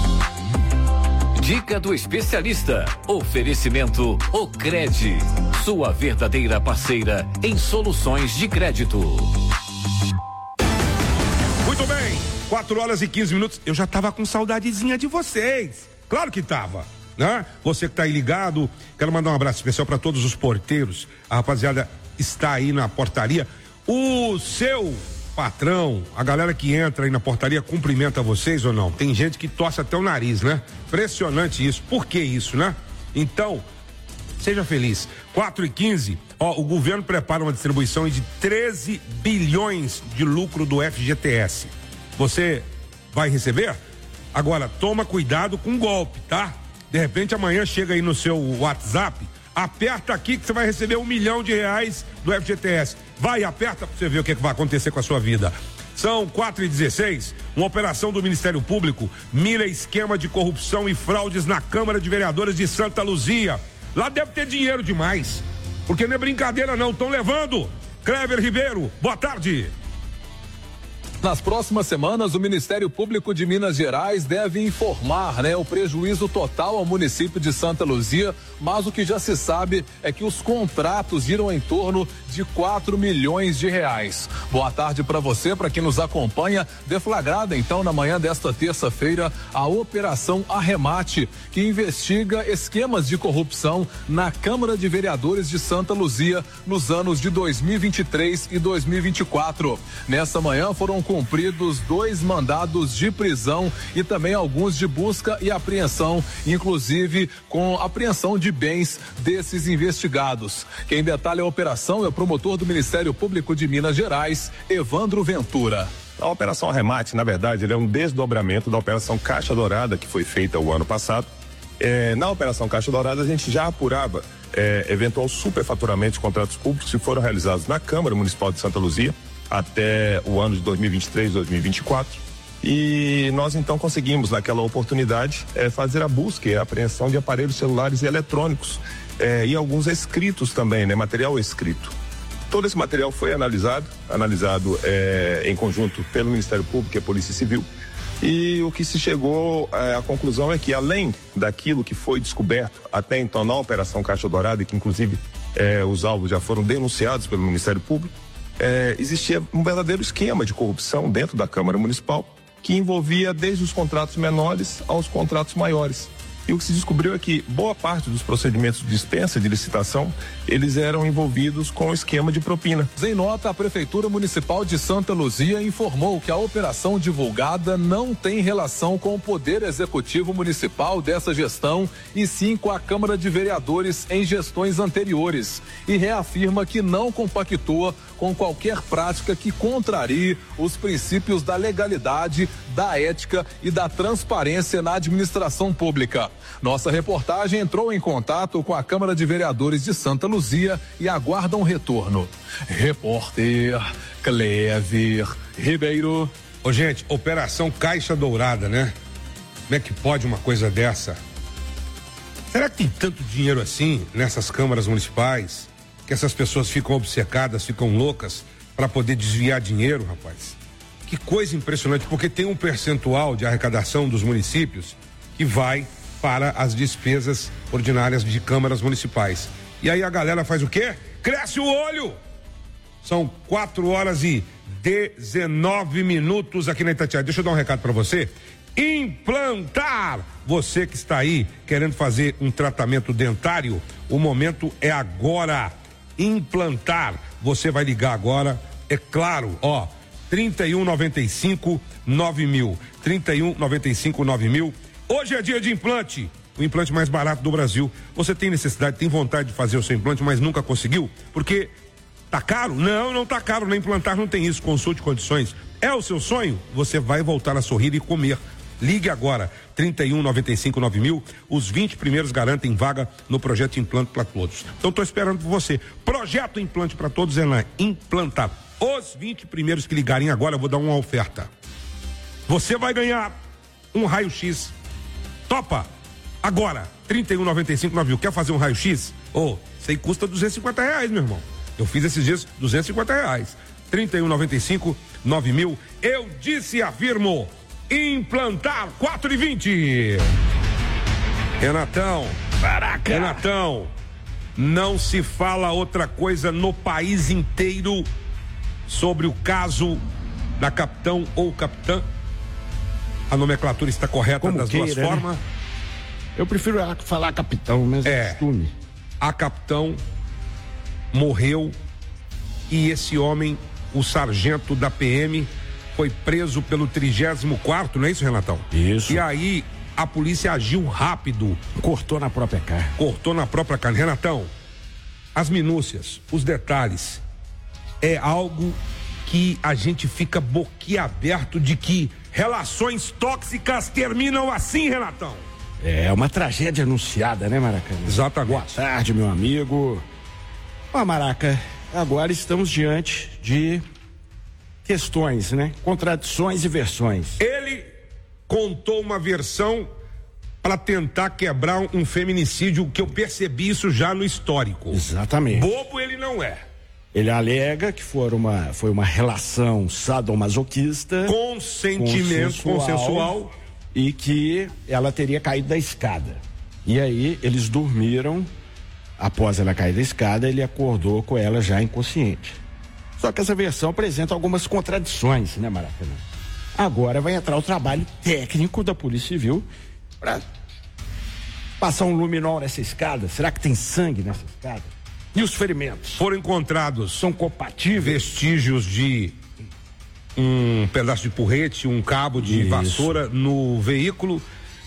Dica do especialista. Oferecimento Ocred. Sua verdadeira parceira em soluções de crédito. Muito bem, 4h15. Eu já tava com saudadezinha de vocês. Claro que tava, né? Você que tá aí ligado, quero mandar um abraço especial para todos os porteiros. A rapaziada está aí na portaria. O seu patrão, a galera que entra aí na portaria cumprimenta vocês ou não? Tem gente que torce até o nariz, né? Impressionante isso. Por que isso, né? Então, seja feliz. 4h15, o governo prepara uma distribuição de 13 bilhões de lucro do FGTS. Você vai receber? Agora, toma cuidado com o golpe, tá? De repente amanhã chega aí no seu WhatsApp, aperta aqui que você vai receber R$1 milhão do FGTS. Vai, aperta pra você ver o que vai acontecer com a sua vida. São 4h16, uma operação do Ministério Público mira esquema de corrupção e fraudes na Câmara de Vereadores de Santa Luzia. Lá deve ter dinheiro demais, porque não é brincadeira não, estão levando. Cleber Ribeiro, boa tarde. Nas próximas semanas, o Ministério Público de Minas Gerais deve informar, o prejuízo total ao município de Santa Luzia, mas o que já se sabe é que os contratos giram em torno de R$4 milhões. Boa tarde para você, para quem nos acompanha. Deflagrada então na manhã desta terça-feira a Operação Arremate, que investiga esquemas de corrupção na Câmara de Vereadores de Santa Luzia nos anos de 2023 e 2024. Nessa manhã foram cumpridos 2 mandados de prisão e também alguns de busca e apreensão, inclusive com apreensão de bens desses investigados. Quem detalha a operação é o promotor do Ministério Público de Minas Gerais, Evandro Ventura. A Operação Arremate, na verdade, ele é um desdobramento da Operação Caixa Dourada, que foi feita o ano passado. Na Operação Caixa Dourada, a gente já apurava eventual superfaturamento de contratos públicos que foram realizados na Câmara Municipal de Santa Luzia até o ano de 2023, 2024. E nós então conseguimos, naquela oportunidade, fazer a busca e a apreensão de aparelhos celulares e eletrônicos e alguns escritos também, material escrito. Todo esse material foi analisado em conjunto pelo Ministério Público e a Polícia Civil. E o que se chegou à conclusão é que, além daquilo que foi descoberto até então na Operação Caixa Dourada, e que inclusive os alvos já foram denunciados pelo Ministério Público, existia um verdadeiro esquema de corrupção dentro da Câmara Municipal que envolvia desde os contratos menores aos contratos maiores. E o que se descobriu é que boa parte dos procedimentos de dispensa de licitação, eles eram envolvidos com o esquema de propina. Em nota, a Prefeitura Municipal de Santa Luzia informou que a operação divulgada não tem relação com o Poder Executivo Municipal dessa gestão, e sim com a Câmara de Vereadores em gestões anteriores, e reafirma que não compactua com qualquer prática que contrarie os princípios da legalidade da ética e da transparência na administração pública. Nossa reportagem entrou em contato com a Câmara de Vereadores de Santa Luzia e aguarda um retorno. Repórter Clever Ribeiro. Ô, gente, Operação Caixa Dourada, né? Como é que pode uma coisa dessa? Será que tem tanto dinheiro assim nessas câmaras municipais que essas pessoas ficam obcecadas, ficam loucas para poder desviar dinheiro, rapaz? Que coisa impressionante, porque tem um percentual de arrecadação dos municípios que vai para as despesas ordinárias de câmaras municipais. E aí a galera faz o quê? Cresce o olho! São 4h19 aqui na Itatiaia. Deixa eu dar um recado para você. Implantar! Você que está aí querendo fazer um tratamento dentário, o momento é agora. Implantar. Você vai ligar agora, é claro, 3195 9000. 3195 9000. Hoje é dia de implante. O implante mais barato do Brasil. Você tem necessidade, tem vontade de fazer o seu implante, mas nunca conseguiu? Porque tá caro? Não tá caro. Na Implantar não tem isso. Consulte condições. É o seu sonho? Você vai voltar a sorrir e comer. Ligue agora, 3195 9000. Os 20 primeiros garantem vaga no projeto Implante para Todos. Então tô esperando por você. Projeto Implante para Todos é na Implantar. Os 20 primeiros que ligarem agora, eu vou dar uma oferta. Você vai ganhar um raio-x. Topa? Agora, 3195 9000. Quer fazer um raio-x? Isso aí custa R$250, meu irmão. Eu fiz esses dias R$250. 3195 9000. Eu disse e afirmo. Implantar 4h20. Renatão. Caraca. Renatão. Não se fala outra coisa no país inteiro sobre o caso da capitão ou capitã. A nomenclatura está correta como das duas formas. Né? Eu prefiro falar capitão, mas é costume. A capitão morreu e esse homem, o sargento da PM, foi preso pelo 34º, não é isso, Renatão? Isso. E aí a polícia agiu rápido. Cortou na própria carne. Cortou na própria carne. Renatão, as minúcias, os detalhes, é algo que a gente fica boquiaberto de que relações tóxicas terminam assim, Renatão. É uma tragédia anunciada, né, Maracanã? Exatamente. Boa tarde, meu amigo. Maraca, agora estamos diante de questões, né? Contradições e versões. Ele contou uma versão para tentar quebrar um feminicídio, que eu percebi isso já no histórico. Exatamente. Bobo ele não é. Ele alega que foi uma relação sadomasoquista, consentimento consensual, e que ela teria caído da escada. E aí eles dormiram. Após ela cair da escada, ele acordou com ela já inconsciente. Só que essa versão apresenta algumas contradições, né, Maracanã? Agora vai entrar o trabalho técnico da Polícia Civil para passar um luminol nessa escada. Será que tem sangue nessa escada? E os ferimentos? Foram encontrados, são compatíveis, vestígios de um pedaço de porrete, um cabo de vassoura no veículo.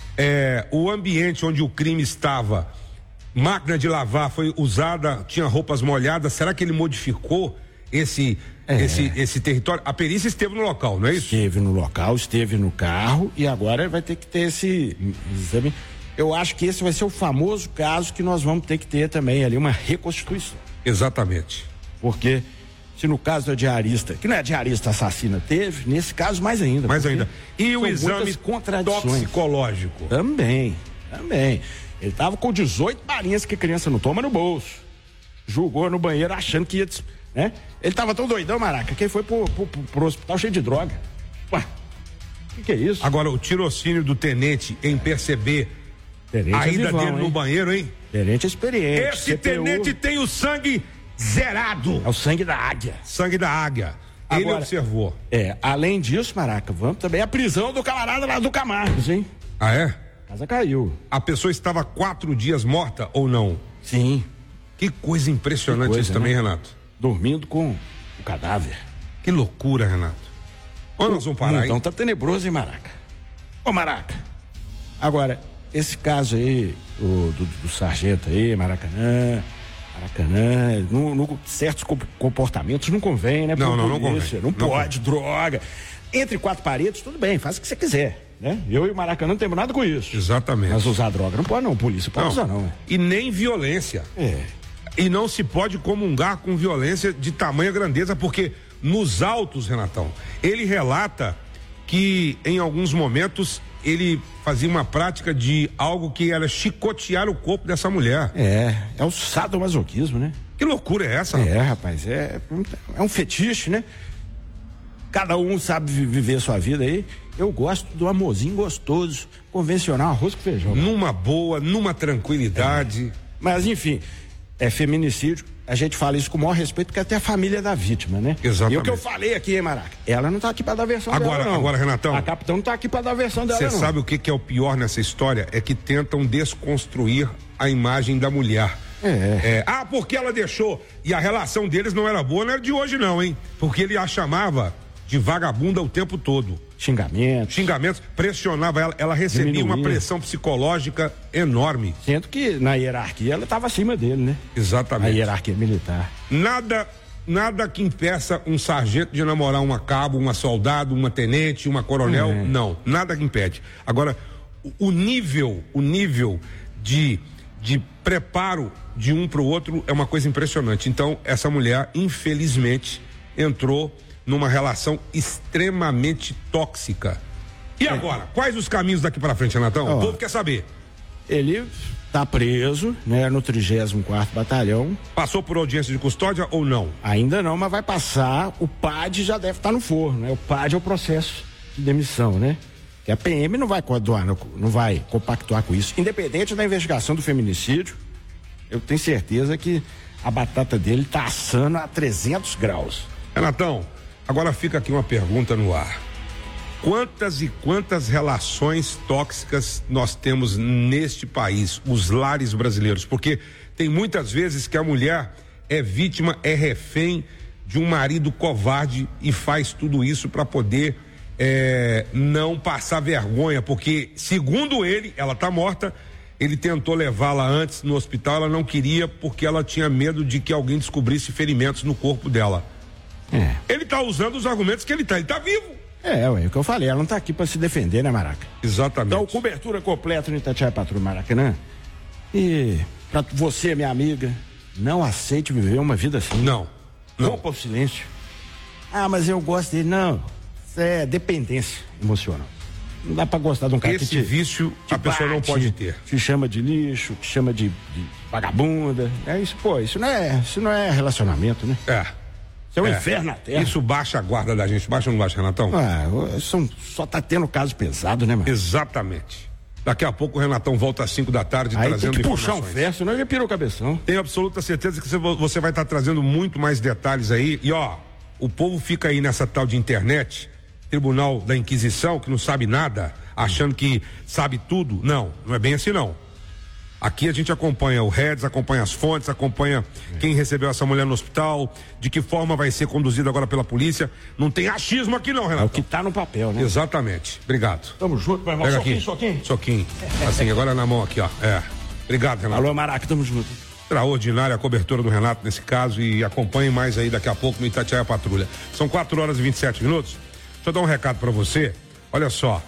O ambiente onde o crime estava, máquina de lavar foi usada, tinha roupas molhadas. Será que ele modificou esse território? A perícia esteve no local, não é isso? Esteve no local, esteve no carro e agora vai ter que ter esse exame. Eu acho que esse vai ser o famoso caso que nós vamos ter que ter também ali, uma reconstituição. Exatamente. Porque se no caso da diarista, que não é diarista assassina, teve, nesse caso mais ainda. Mais ainda. E o exame toxicológico? Também. Ele tava com 18 balinhas que a criança não toma no bolso. Jogou no banheiro achando que ia, né? Ele tava tão doidão, Maraca, que ele foi pro hospital cheio de droga. Ué, que é isso? Agora, o tirocínio do tenente em perceber a ida dele no banheiro, hein? Tenente experiente. Esse tenente tem o sangue zerado. É o sangue da águia. Sangue da águia. Ele observou. Além disso, Maraca, vamos também a prisão do camarada lá do Camargos, hein? Ah, é? A casa caiu. A pessoa estava 4 dias morta ou não? Sim. Que coisa impressionante isso também, né, Renato? Dormindo com o cadáver. Que loucura, Renato. Onde nós vamos parar aí? Então tá tenebroso, hein, Maraca? Ô, Maraca. Agora, esse caso aí, do sargento aí, Maracanã, certos comportamentos não convém, né? Não convém. Não pode, droga. Entre quatro paredes, tudo bem, faz o que você quiser. Né? Eu e o Maracanã não temos nada com isso. Exatamente. Mas usar droga não pode, não. Polícia pode usar, não. E nem violência. E não se pode comungar com violência de tamanha grandeza, porque nos autos, Renatão, ele relata que em alguns momentos ele fazia uma prática de algo que era chicotear o corpo dessa mulher. É o sadomasoquismo, né? Que loucura é essa? Rapaz, é um fetiche, né? Cada um sabe viver a sua vida aí. Eu gosto do amorzinho gostoso, convencional, arroz com feijão. Numa boa, numa tranquilidade. Mas, enfim, é feminicídio. A gente fala isso com o maior respeito, porque até a família da vítima, né? Exatamente. E o que eu falei aqui, hein, Maraca? Ela não tá aqui pra dar versão dela, não. Agora, Renatão. A capitão não tá aqui pra dar versão dela, não. Você sabe o que é o pior nessa história? É que tentam desconstruir a imagem da mulher. Porque ela deixou. E a relação deles não era boa, não era de hoje, não, hein? Porque ele a chamava de vagabunda o tempo todo. Xingamentos, pressionava ela recebia uma pressão psicológica enorme. Sendo que na hierarquia ela estava acima dele, né? Exatamente. A hierarquia militar. Nada que impeça um sargento de namorar uma cabo, uma soldado, uma tenente, uma coronel, não, nada que impede. Agora, o nível de preparo de um para o outro é uma coisa impressionante. Então, essa mulher, infelizmente, entrou numa relação extremamente tóxica. E agora? Quais os caminhos daqui para frente, Renatão? O povo quer saber. Ele tá preso, né, no 34º Batalhão. Passou por audiência de custódia ou não? Ainda não, mas vai passar. O PAD já deve estar no forno, né? O PAD é o processo de demissão, né? Que a PM não vai compactuar com isso. Independente da investigação do feminicídio, eu tenho certeza que a batata dele tá assando a 300 graus. Renatão, agora fica aqui uma pergunta no ar. Quantas e quantas relações tóxicas nós temos neste país, os lares brasileiros? Porque tem muitas vezes que a mulher é vítima, é refém de um marido covarde e faz tudo isso para poder não passar vergonha, porque segundo ele, ela tá morta. Ele tentou levá-la antes no hospital, ela não queria porque ela tinha medo de que alguém descobrisse ferimentos no corpo dela. Ele tá usando os argumentos que ele tá vivo. É o que eu falei, ela não tá aqui pra se defender, né, Maraca? Exatamente. Então, cobertura completa no Itatiaia Patrulha Maracanã. E pra você, minha amiga, não aceite viver uma vida assim. Não. Rompa o silêncio. Mas eu gosto dele. Não, isso é dependência emocional. Não dá pra gostar de um cara Esse vício a pessoa não pode ter. Te chama de lixo, te chama de vagabunda. Isso não é relacionamento, né? Isso é um inferno na terra. Isso baixa a guarda da gente. Baixa ou não baixa, Renatão? Só tá tendo caso pesado, né, mano? Exatamente. Daqui a pouco o Renatão volta às 5 da tarde aí trazendo tem que informações. puxar um ferro, senão ele pirou o cabeção. Tenho absoluta certeza que você vai estar trazendo muito mais detalhes aí. E o povo fica aí nessa tal de internet, Tribunal da Inquisição, que não sabe nada, achando que sabe tudo. Não é bem assim, não. Aqui a gente acompanha o Reds, acompanha as fontes, acompanha quem recebeu essa mulher no hospital, de que forma vai ser conduzida agora pela polícia. Não tem achismo aqui não, Renato. É o que tá no papel, né? Exatamente. Obrigado. Tamo junto, vai Pega aqui. Soquinho. Assim, agora na mão aqui, ó. Obrigado, Renato. Alô, Maraca, tamo junto. Extraordinária a cobertura do Renato nesse caso e acompanhe mais aí daqui a pouco no Itatiaia Patrulha. São 4h27. Deixa eu dar um recado pra você. Olha só,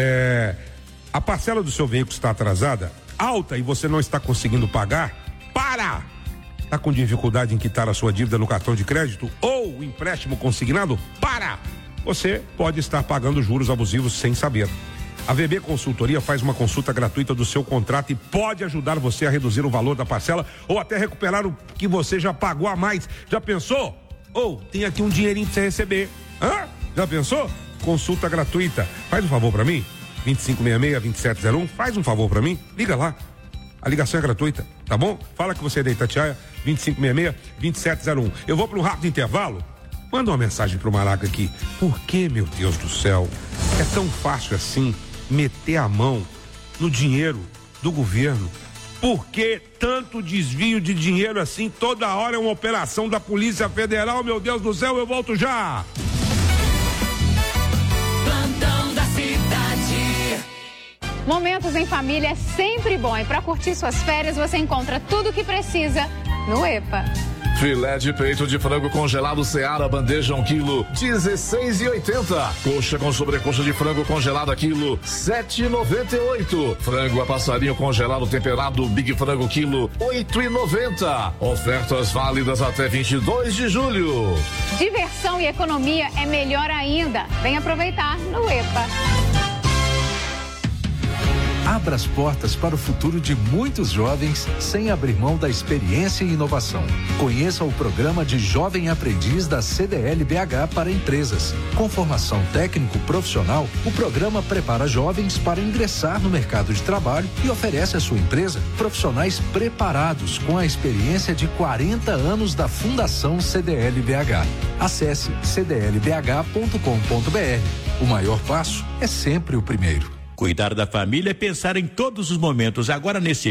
a parcela do seu veículo está atrasada, alta, e você não está conseguindo pagar, está com dificuldade em quitar a sua dívida no cartão de crédito ou o empréstimo consignado? Você pode estar pagando juros abusivos sem saber. A VB Consultoria faz uma consulta gratuita do seu contrato e pode ajudar você a reduzir o valor da parcela ou até recuperar o que você já pagou a mais. Já pensou? Tem aqui um dinheirinho pra você receber. Já pensou? Consulta gratuita. Faz um favor pra mim. 2566-2701, faz um favor pra mim, liga lá, a ligação é gratuita, tá bom? Fala que você é da Itatiaia, 2566-2701. Eu vou para um rápido intervalo, manda uma mensagem pro Maraca aqui. Por que, meu Deus do céu, é tão fácil assim meter a mão no dinheiro do governo? Por que tanto desvio de dinheiro assim? Toda hora é uma operação da Polícia Federal, meu Deus do céu, eu volto já! Momentos em família é sempre bom e para curtir suas férias você encontra tudo o que precisa no EPA. Filé de peito de frango congelado Seara, bandeja 1 quilo, 16,80. Coxa com sobrecoxa de frango congelada quilo, 7,98. Frango a passarinho congelado temperado Big Frango quilo, 8,90. Ofertas válidas até 22 de julho. Diversão e economia é melhor ainda. Vem aproveitar no EPA. Abra as portas para o futuro de muitos jovens sem abrir mão da experiência e inovação. Conheça o programa de Jovem Aprendiz da CDL-BH para empresas. Com formação técnico-profissional, o programa prepara jovens para ingressar no mercado de trabalho e oferece à sua empresa profissionais preparados com a experiência de 40 anos da Fundação CDL-BH. Acesse cdlbh.com.br. O maior passo é sempre o primeiro. Cuidar da família é pensar em todos os momentos. Agora, nesse